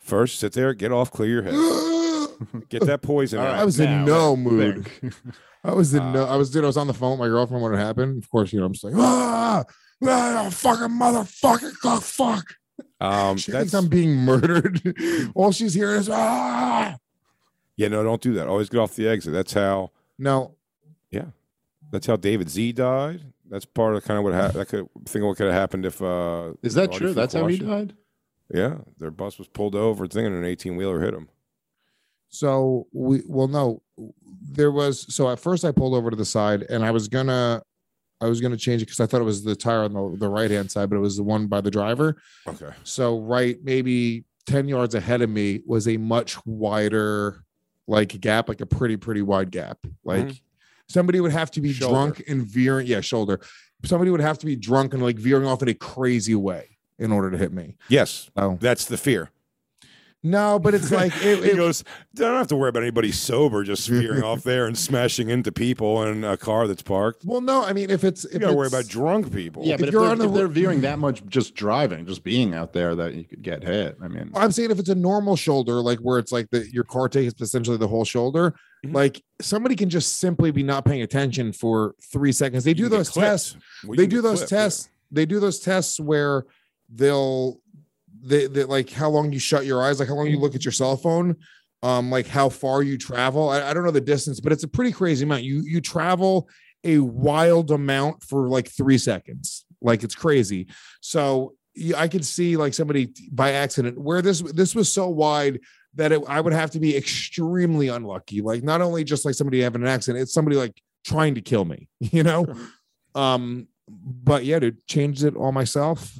First, sit there, get off, clear your head, get that poison All out. right, I was now, in no let's mood. think. I was in Uh, no. I was dude. I was on the phone with my girlfriend when it happened. Of course, you know I'm just like ah, ah fucking motherfucker, God, fuck. Um, She that's thinks I'm being murdered. All she's hearing is ah. yeah, no, don't do that. Always get off the exit. That's how. No, Yeah, that's how David Z died. That's part of kind of what happened. That could think of what could have happened if. uh Is that Audie true? flew That's how he Caution. died? Yeah, their bus was pulled over, thinking an eighteen wheeler hit him. so we well no, there was so at first I pulled over to the side and I was gonna I was gonna change it because I thought it was the tire on the, the right hand side, but it was the one by the driver. Okay. So right, maybe ten yards ahead of me was a much wider like gap, like a pretty pretty wide gap. Like Mhm. somebody would have to be Shoulder. drunk and veering, yeah, shoulder. Somebody would have to be drunk and like veering off in a crazy way in order to hit me. Yes, Oh that's the fear. no, but it's like it, He it, goes, I don't have to worry about anybody sober just veering off there and smashing into people in a car that's parked. well, no, I mean if it's You if got to worry it's- about drunk people. Yeah, If but if, you're they're, on the if they're ro- veering that much just driving, just being out there, that you could get hit. I mean, I'm saying if it's a normal shoulder, like where it's like the your car takes essentially the whole shoulder, Mhm. like somebody can just simply be not paying attention for three seconds. They You do can get those clipped. tests. Well, you They can do get those clipped, yeah. tests. They do those tests where they'll they, they like how long you shut your eyes, like how long you look at your cell phone, um, like how far you travel. I, I don't know the distance, but it's a pretty crazy amount. You you travel a wild amount for like three seconds. Like it's crazy. So yeah, I could see like somebody by accident where this this was so wide that it, I would have to be extremely unlucky. Like not only just like somebody having an accident, it's somebody like trying to kill me, you know? Um, but yeah, dude, changed it all myself.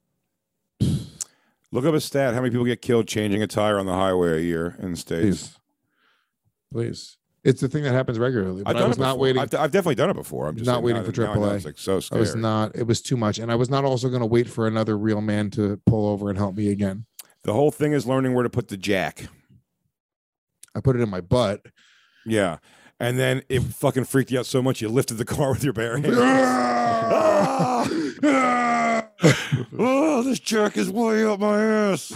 Look up a stat. How many people get killed changing a tire on the highway a year in the States? Please. Please. It's the thing that happens regularly. But I've I done was it not before. waiting. I've, I've definitely done it before. I'm just Not saying waiting now for that- now I know triple A. It's like so I scary. was not, it was too much. And I was not also going to wait for another real man to pull over and help me again. The whole thing is learning where to put the jack. I put it in my butt. Yeah. And then it fucking freaked you out so much you lifted the car with your bare hands. Oh, this jack is way up my ass.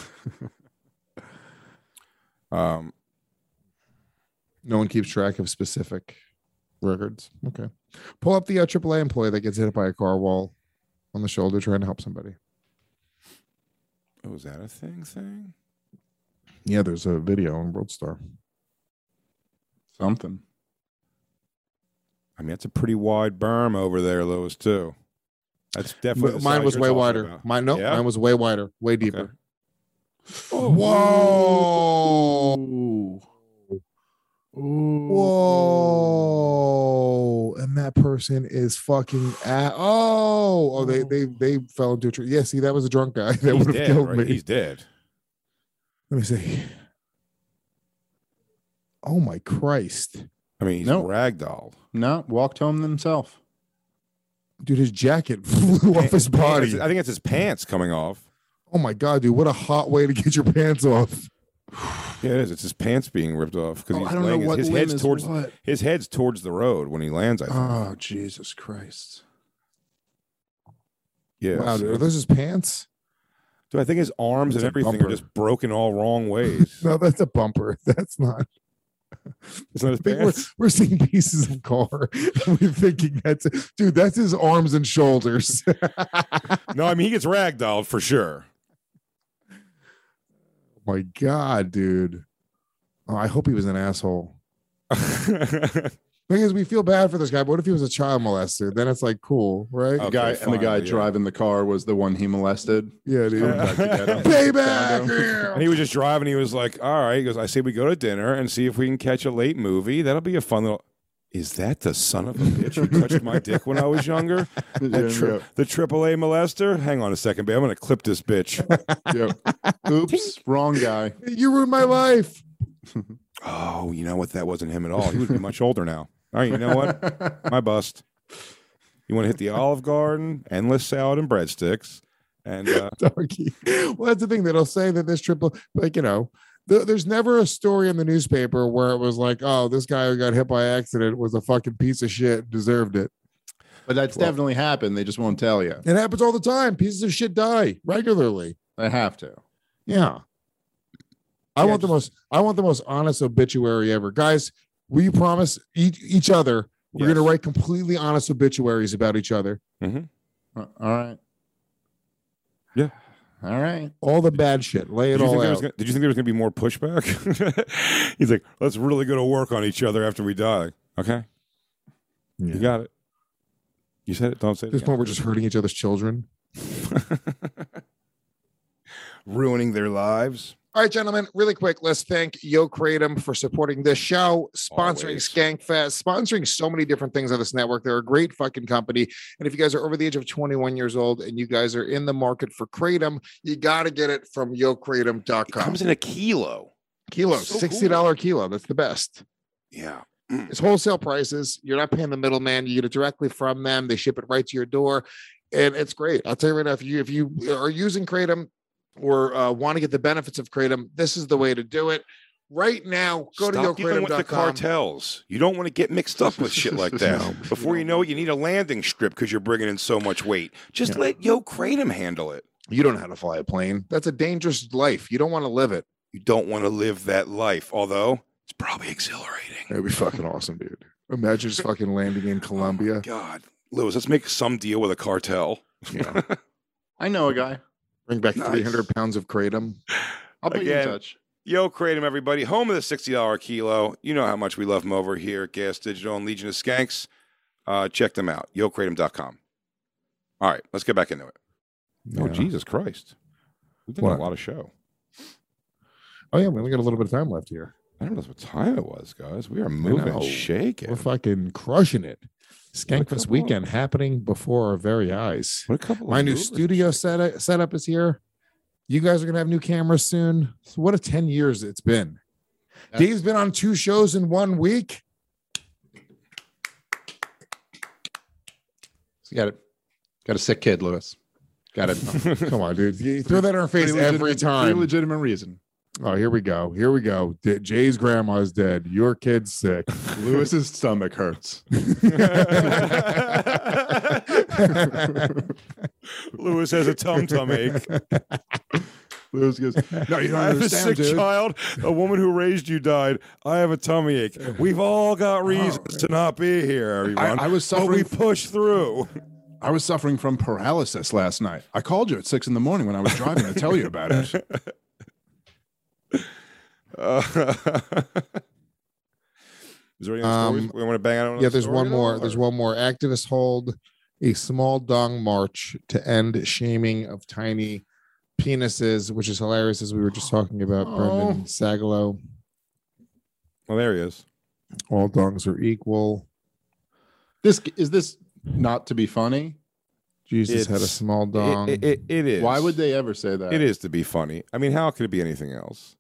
um, No one keeps track of specific records. Okay. Pull up the uh, triple A employee that gets hit by a car while on the shoulder trying to help somebody. oh, is that a thing? Thing? Yeah, there's a video on World Star. something. I mean, it's a pretty wide berm over there, Lewis, too. That's definitely the Mine size was you're way talking wider. about. Mine no, Yeah? mine was way wider, way deeper. Okay. Whoa. Ooh. Whoa. And that person is fucking at oh oh they they they fell into a tree. Yeah, see, that was a drunk guy that He's would have dead, killed right? me. He's dead. Let me see. Oh my Christ. I mean, he's No. ragdolled. No, walked home himself. Dude, his jacket flew off his body. I think it's his pants coming off. Oh my God, dude, what a hot way to get your pants off. Yeah, it is. It's his pants being ripped off because Oh, he's I don't know laying his, what his limb head's is towards what. his head's towards the road when he lands. I think. Oh, Jesus Christ. yeah. Wow, so- dude, are those his pants? Dude, I think his arms It's and a everything bumper. are just broken all wrong ways. No, that's a bumper. That's not. It's not his I think we're, pants. we're seeing pieces of car. And we're thinking that's dude, that's his arms and shoulders. No, I mean he gets ragdolled for sure. My God, dude. Oh, I hope he was an asshole. Because we feel bad for this guy, but what if he was a child molester? Then it's like cool, right? Okay, The guy and the fine, guy yeah. driving the car was the one he molested. Yeah, dude. Coming back to get him. Payback! And he was just driving. He was like, "All right." He goes, "I say we go to dinner and see if we can catch a late movie. That'll be a fun little." Is that the son of a bitch who touched my dick when I was younger? That tri- Yep. the triple A molester? Hang on a second, babe. I'm going to clip this bitch. Yep. Oops, wrong guy. You ruined my life. Oh, you know what? That wasn't him at all. He would be much older now. All right, you know what? My bust. You want to hit the Olive Garden, endless salad and breadsticks, and uh, Doggy. Well, that's the thing. That'll say that this triple, like, you know, th- there's never a story in the newspaper where it was like, oh, this guy who got hit by accident was a fucking piece of shit, deserved it. But that's Well- definitely happened. They just won't tell you. It happens all the time. Pieces of shit die regularly. They have to. Yeah. I Yeah, want the just- most. I want the most honest obituary ever, guys. We promise each, each other we're Yes. going to write completely honest obituaries about each other. Mhm. Uh, All right. Yeah. All right. All the bad shit. Lay it Did you, all think there was out. gonna, did you think there was going to be more pushback? He's like, let's really go to work on each other after we die. Okay. Yeah. You got it. You said it. Don't say At it. this again. point, we're just hurting each other's children. Ruining their lives. All right, gentlemen, really quick, let's thank Yo Kratom for supporting this show, sponsoring Always. Skankfest, sponsoring so many different things on this network. They're a great fucking company. And if you guys are over the age of twenty-one years old and you guys are in the market for Kratom, you got to get it from yo kratom dot It com. comes in a kilo. Kilo, So sixty dollars kilo. That's the best. Yeah. It's wholesale prices. You're not paying the middleman. You get it directly from them. They ship it right to your door. And it's great. I'll tell you right now, if you if you are using Kratom or uh, want to get the benefits of Kratom, this is the way to do it. Right now, go to yo Stop dealing kratom with the dot com. cartels. You don't want to get mixed up with shit like that. Before you know it, you need a landing strip because you're bringing in so much weight. Just Yeah. let Yo Kratom handle it. You don't know how to fly a plane. That's a dangerous life. You don't want to live it. You don't want to live that life, although it's probably exhilarating. That'd be fucking awesome, dude. Imagine just fucking landing in Colombia. God, Lewis, let's make some deal with a cartel. Yeah. I know a guy. Bring back Nice. three hundred pounds of Kratom. I'll put you Again. in touch. Yo, Kratom, everybody. Home of the sixty dollars kilo. You know how much we love them over here at Gas Digital and Legion of Skanks. Uh, check them out. yo kratom dot com. All right, let's get back into it. Oh, Yeah. Jesus Christ. We've done What? a lot of show. Oh, yeah. We only got a little bit of time left here. I don't know what time it was, guys. We are moving, know. shaking. We're fucking crushing it. Skankfest couple weekend happening before our very eyes. What a couple My of new movers. studio setup setup is here. You guys are gonna have new cameras soon. So what a ten years it's been. Dave's been on two shows in one week. You got it. Got a sick kid, Lewis. Got it. Come on, dude. You throw that in our face Pretty every legitimate- pretty time. legitimate reason. Oh, here we go. Here we go. D- Jay's grandma's dead. Your kid's sick. Lewis's stomach hurts. Lewis has a tum tum ache. Lewis goes, no, you don't I have a understand, sick dude. child. A woman who raised you died. I have a tummy ache. We've all got reasons to not be here, everyone. I, I was but we suffering. push through. I was suffering from paralysis last night. I called you at six in the morning when I was driving to tell you about it. Uh, Is there any other Um, stories we want to bang out? Yeah, there's one more. There's one more. Activists hold a small dong march to end shaming of tiny penises, which is hilarious, as we were just talking about Oh. Brendan Sagalow. Well, there he is. All dongs are equal. This is this not to be funny? Jesus had a It's- small dong. It, it, it is. Why would they ever say that? It is to be funny. I mean, how could it be anything else?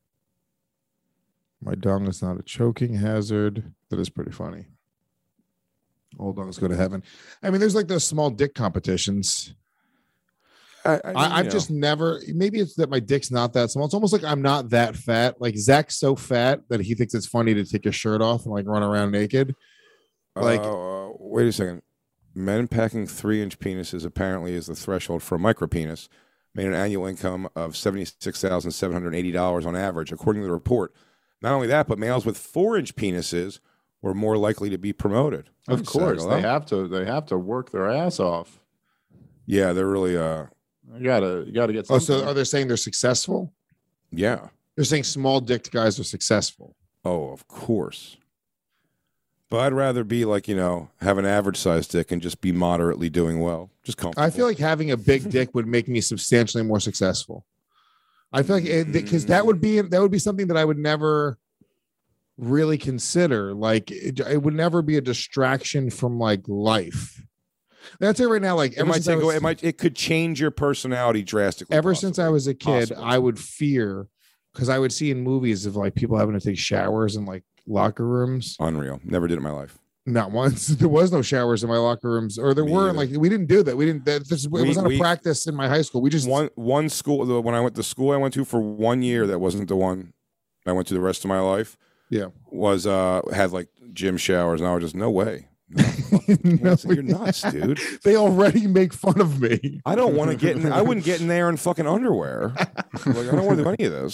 My dong is not a choking hazard. That is pretty funny. All dongs go to heaven. I mean, there's like those small dick competitions. I, I, mean, I, you I've know. just never. Maybe it's that my dick's not that small. It's almost like I'm not that fat. Like Zach's so fat that he thinks it's funny to take his shirt off and like run around naked. Like, Uh, uh, wait a second. Men packing three-inch penises apparently is the threshold for a micropenis, made an annual income of seventy-six thousand seven hundred eighty dollars on average, according to the report. Not only that, but males with four-inch penises were more likely to be promoted. Of Thanks, course, Sagalo. they have to. They have to work their ass off. Yeah, they're really. Uh, You gotta, you gotta get. oh, Something. so are they saying they're successful? yeah. They're saying small dicked guys are successful. Oh, of course. But I'd rather be like, you know, have an average sized dick and just be moderately doing well. Just comfortable. I feel like having a big dick would make me substantially more successful. I feel like because that would be that would be something that I would never really consider. Like it, it would never be a distraction from like life. That's it right now. Like it ever might since I take was- away, it might it could change your personality drastically. ever since I possibly. was a kid, Possibly. I would fear because I would see in movies of like people having to take showers in like locker rooms. Unreal. Never did it in my life. Not once. There was no showers in my locker rooms, or there Me were. either. Like we didn't do that. We didn't. That, this, it We- was not a we- practice in my high school. We just One one school the- when I went to school I went to for one year that wasn't the one I went to the rest of my life. Yeah. Was uh had like gym showers and I was just no way. No, No, you're nuts, dude. They already make fun of me. I don't want to get in I wouldn't get in there in fucking underwear. Like, I don't want to do any of this.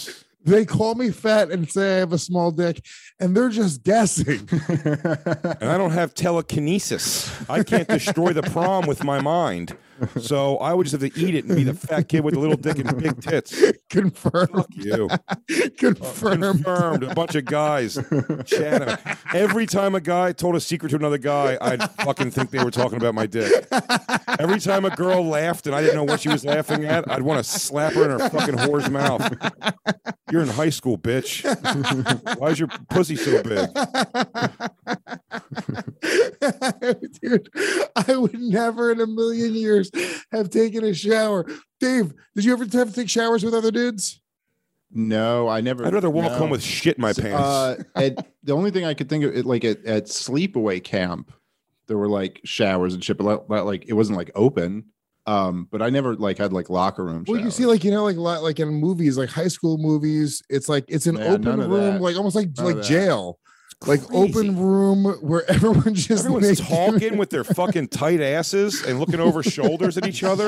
They call me fat and say I have a small dick, and they're just guessing. And I don't have telekinesis. I can't destroy the prom with my mind. So I would just have to eat it and be the fat kid with the little dick and big tits. Confirmed. Fuck you. Confirmed. Confirmed. A bunch of guys chatting. Every time a guy told a secret to another guy, I'd fucking think they were talking about my dick. Every time a girl laughed and I didn't know what she was laughing at, I'd want to slap her in her fucking whore's mouth. You're in high school, bitch. Why is your pussy so big? Dude, I would never in a million years have taken a shower. Dave, did you ever have to take showers with other dudes? No, I never. I'd rather walk no. home with shit in my pants. Uh, at, the only thing I could think of, it, like at, at sleepaway camp, there were like showers and shit, but like, but, like it wasn't like open. Um, but I never like had like locker room. Well, showers. you see, like you know, like li- like in movies, like high school movies, it's like it's an Yeah, open none of room, that. like almost like None like of that. jail. Like Crazy. open room where everyone just Everyone's naked. talking with their fucking tight asses and looking over shoulders at each other.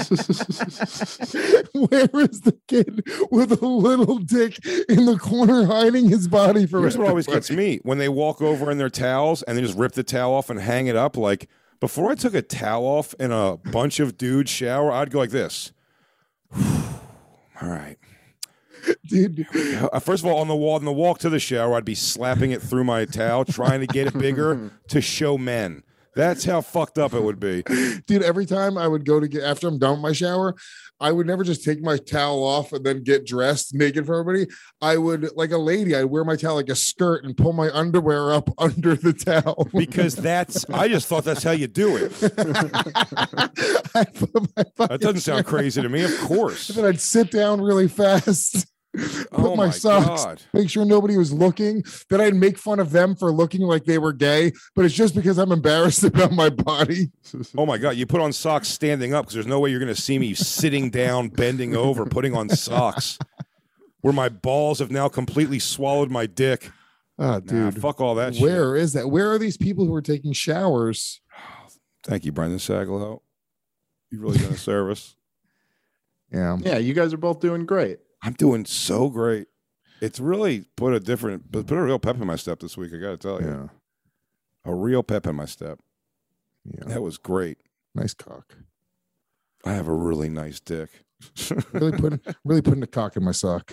Where is the kid with a little dick in the corner hiding his body from Here's what always everybody? gets me when they walk over in their towels and they just rip the towel off and hang it up. Like before I took a towel off in a bunch of dudes shower, I'd go like this. All right. Dude, Uh, First of all, on the wall, on the walk to the shower, I'd be slapping it through my towel, trying to get it bigger to show men. That's how fucked up it would be. dude, every time I would go to get after I'm done with my shower, I would never just take my towel off and then get dressed naked for everybody. I would, like a lady, I'd wear my towel like a skirt and pull my underwear up under the towel. Because that's, I just thought that's how you do it. I put my That fucking doesn't sound crazy to me, of course. And then I'd sit down really fast, put Oh my, my socks, God. make sure nobody was looking. Then I'd make fun of them for looking like they were gay, but it's just because I'm embarrassed about my body. Oh my God, you put on socks standing up because there's no way you're going to see me sitting down, bending over, putting on socks where my balls have now completely swallowed my dick. Oh, Nah, dude. fuck all that shit. Where is that? Where are these people who are taking showers? Thank you, Brendan Sagalow. You've really done a service. Yeah. Yeah, you guys are both doing great. I'm doing so great. It's really put a different, put a real pep in my step this week. I got to tell you, Yeah. a real pep in my step. Yeah. That was great. Nice cock. I have a really nice dick. Really putting really putting the cock in my sock.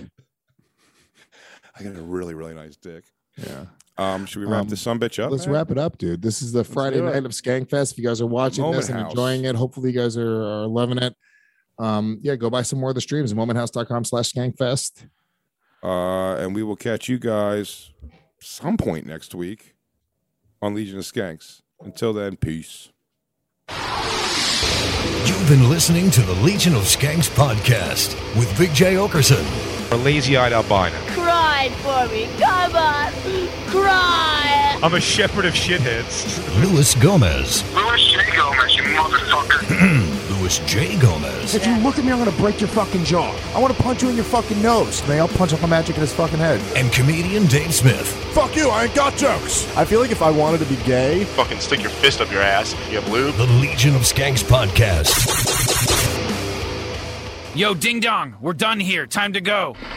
I got a really, really nice dick. Yeah. Um, should we wrap Um, this sumbitch up? Let's man? wrap it up, dude. This is the Friday do it. night of Skankfest. If you guys are watching Moment this and House. enjoying it, hopefully you guys are, are loving it. Um, yeah, go buy some more of the streams. momenthouse.com slash skankfest. Uh, and we will catch you guys some point next week on Legion of Skanks. Until then, peace. You've been listening to the Legion of Skanks podcast with Big J Okerson. A lazy-eyed albino. Cry for me. Come on. Cry. I'm a shepherd of shitheads. Luis Gomez. Louis J. Gomez, you motherfucker. Luis J. Gomez. If you look at me, I'm going to break your fucking jaw. I want to punch you in your fucking nose. And then I'll punch up a magic in his fucking head. And comedian Dave Smith. Fuck you, I ain't got jokes. I feel like if I wanted to be gay, Fucking stick your fist up your ass if you have lube. The Legion of Skanks podcast. Yo, ding dong, we're done here. Time to go.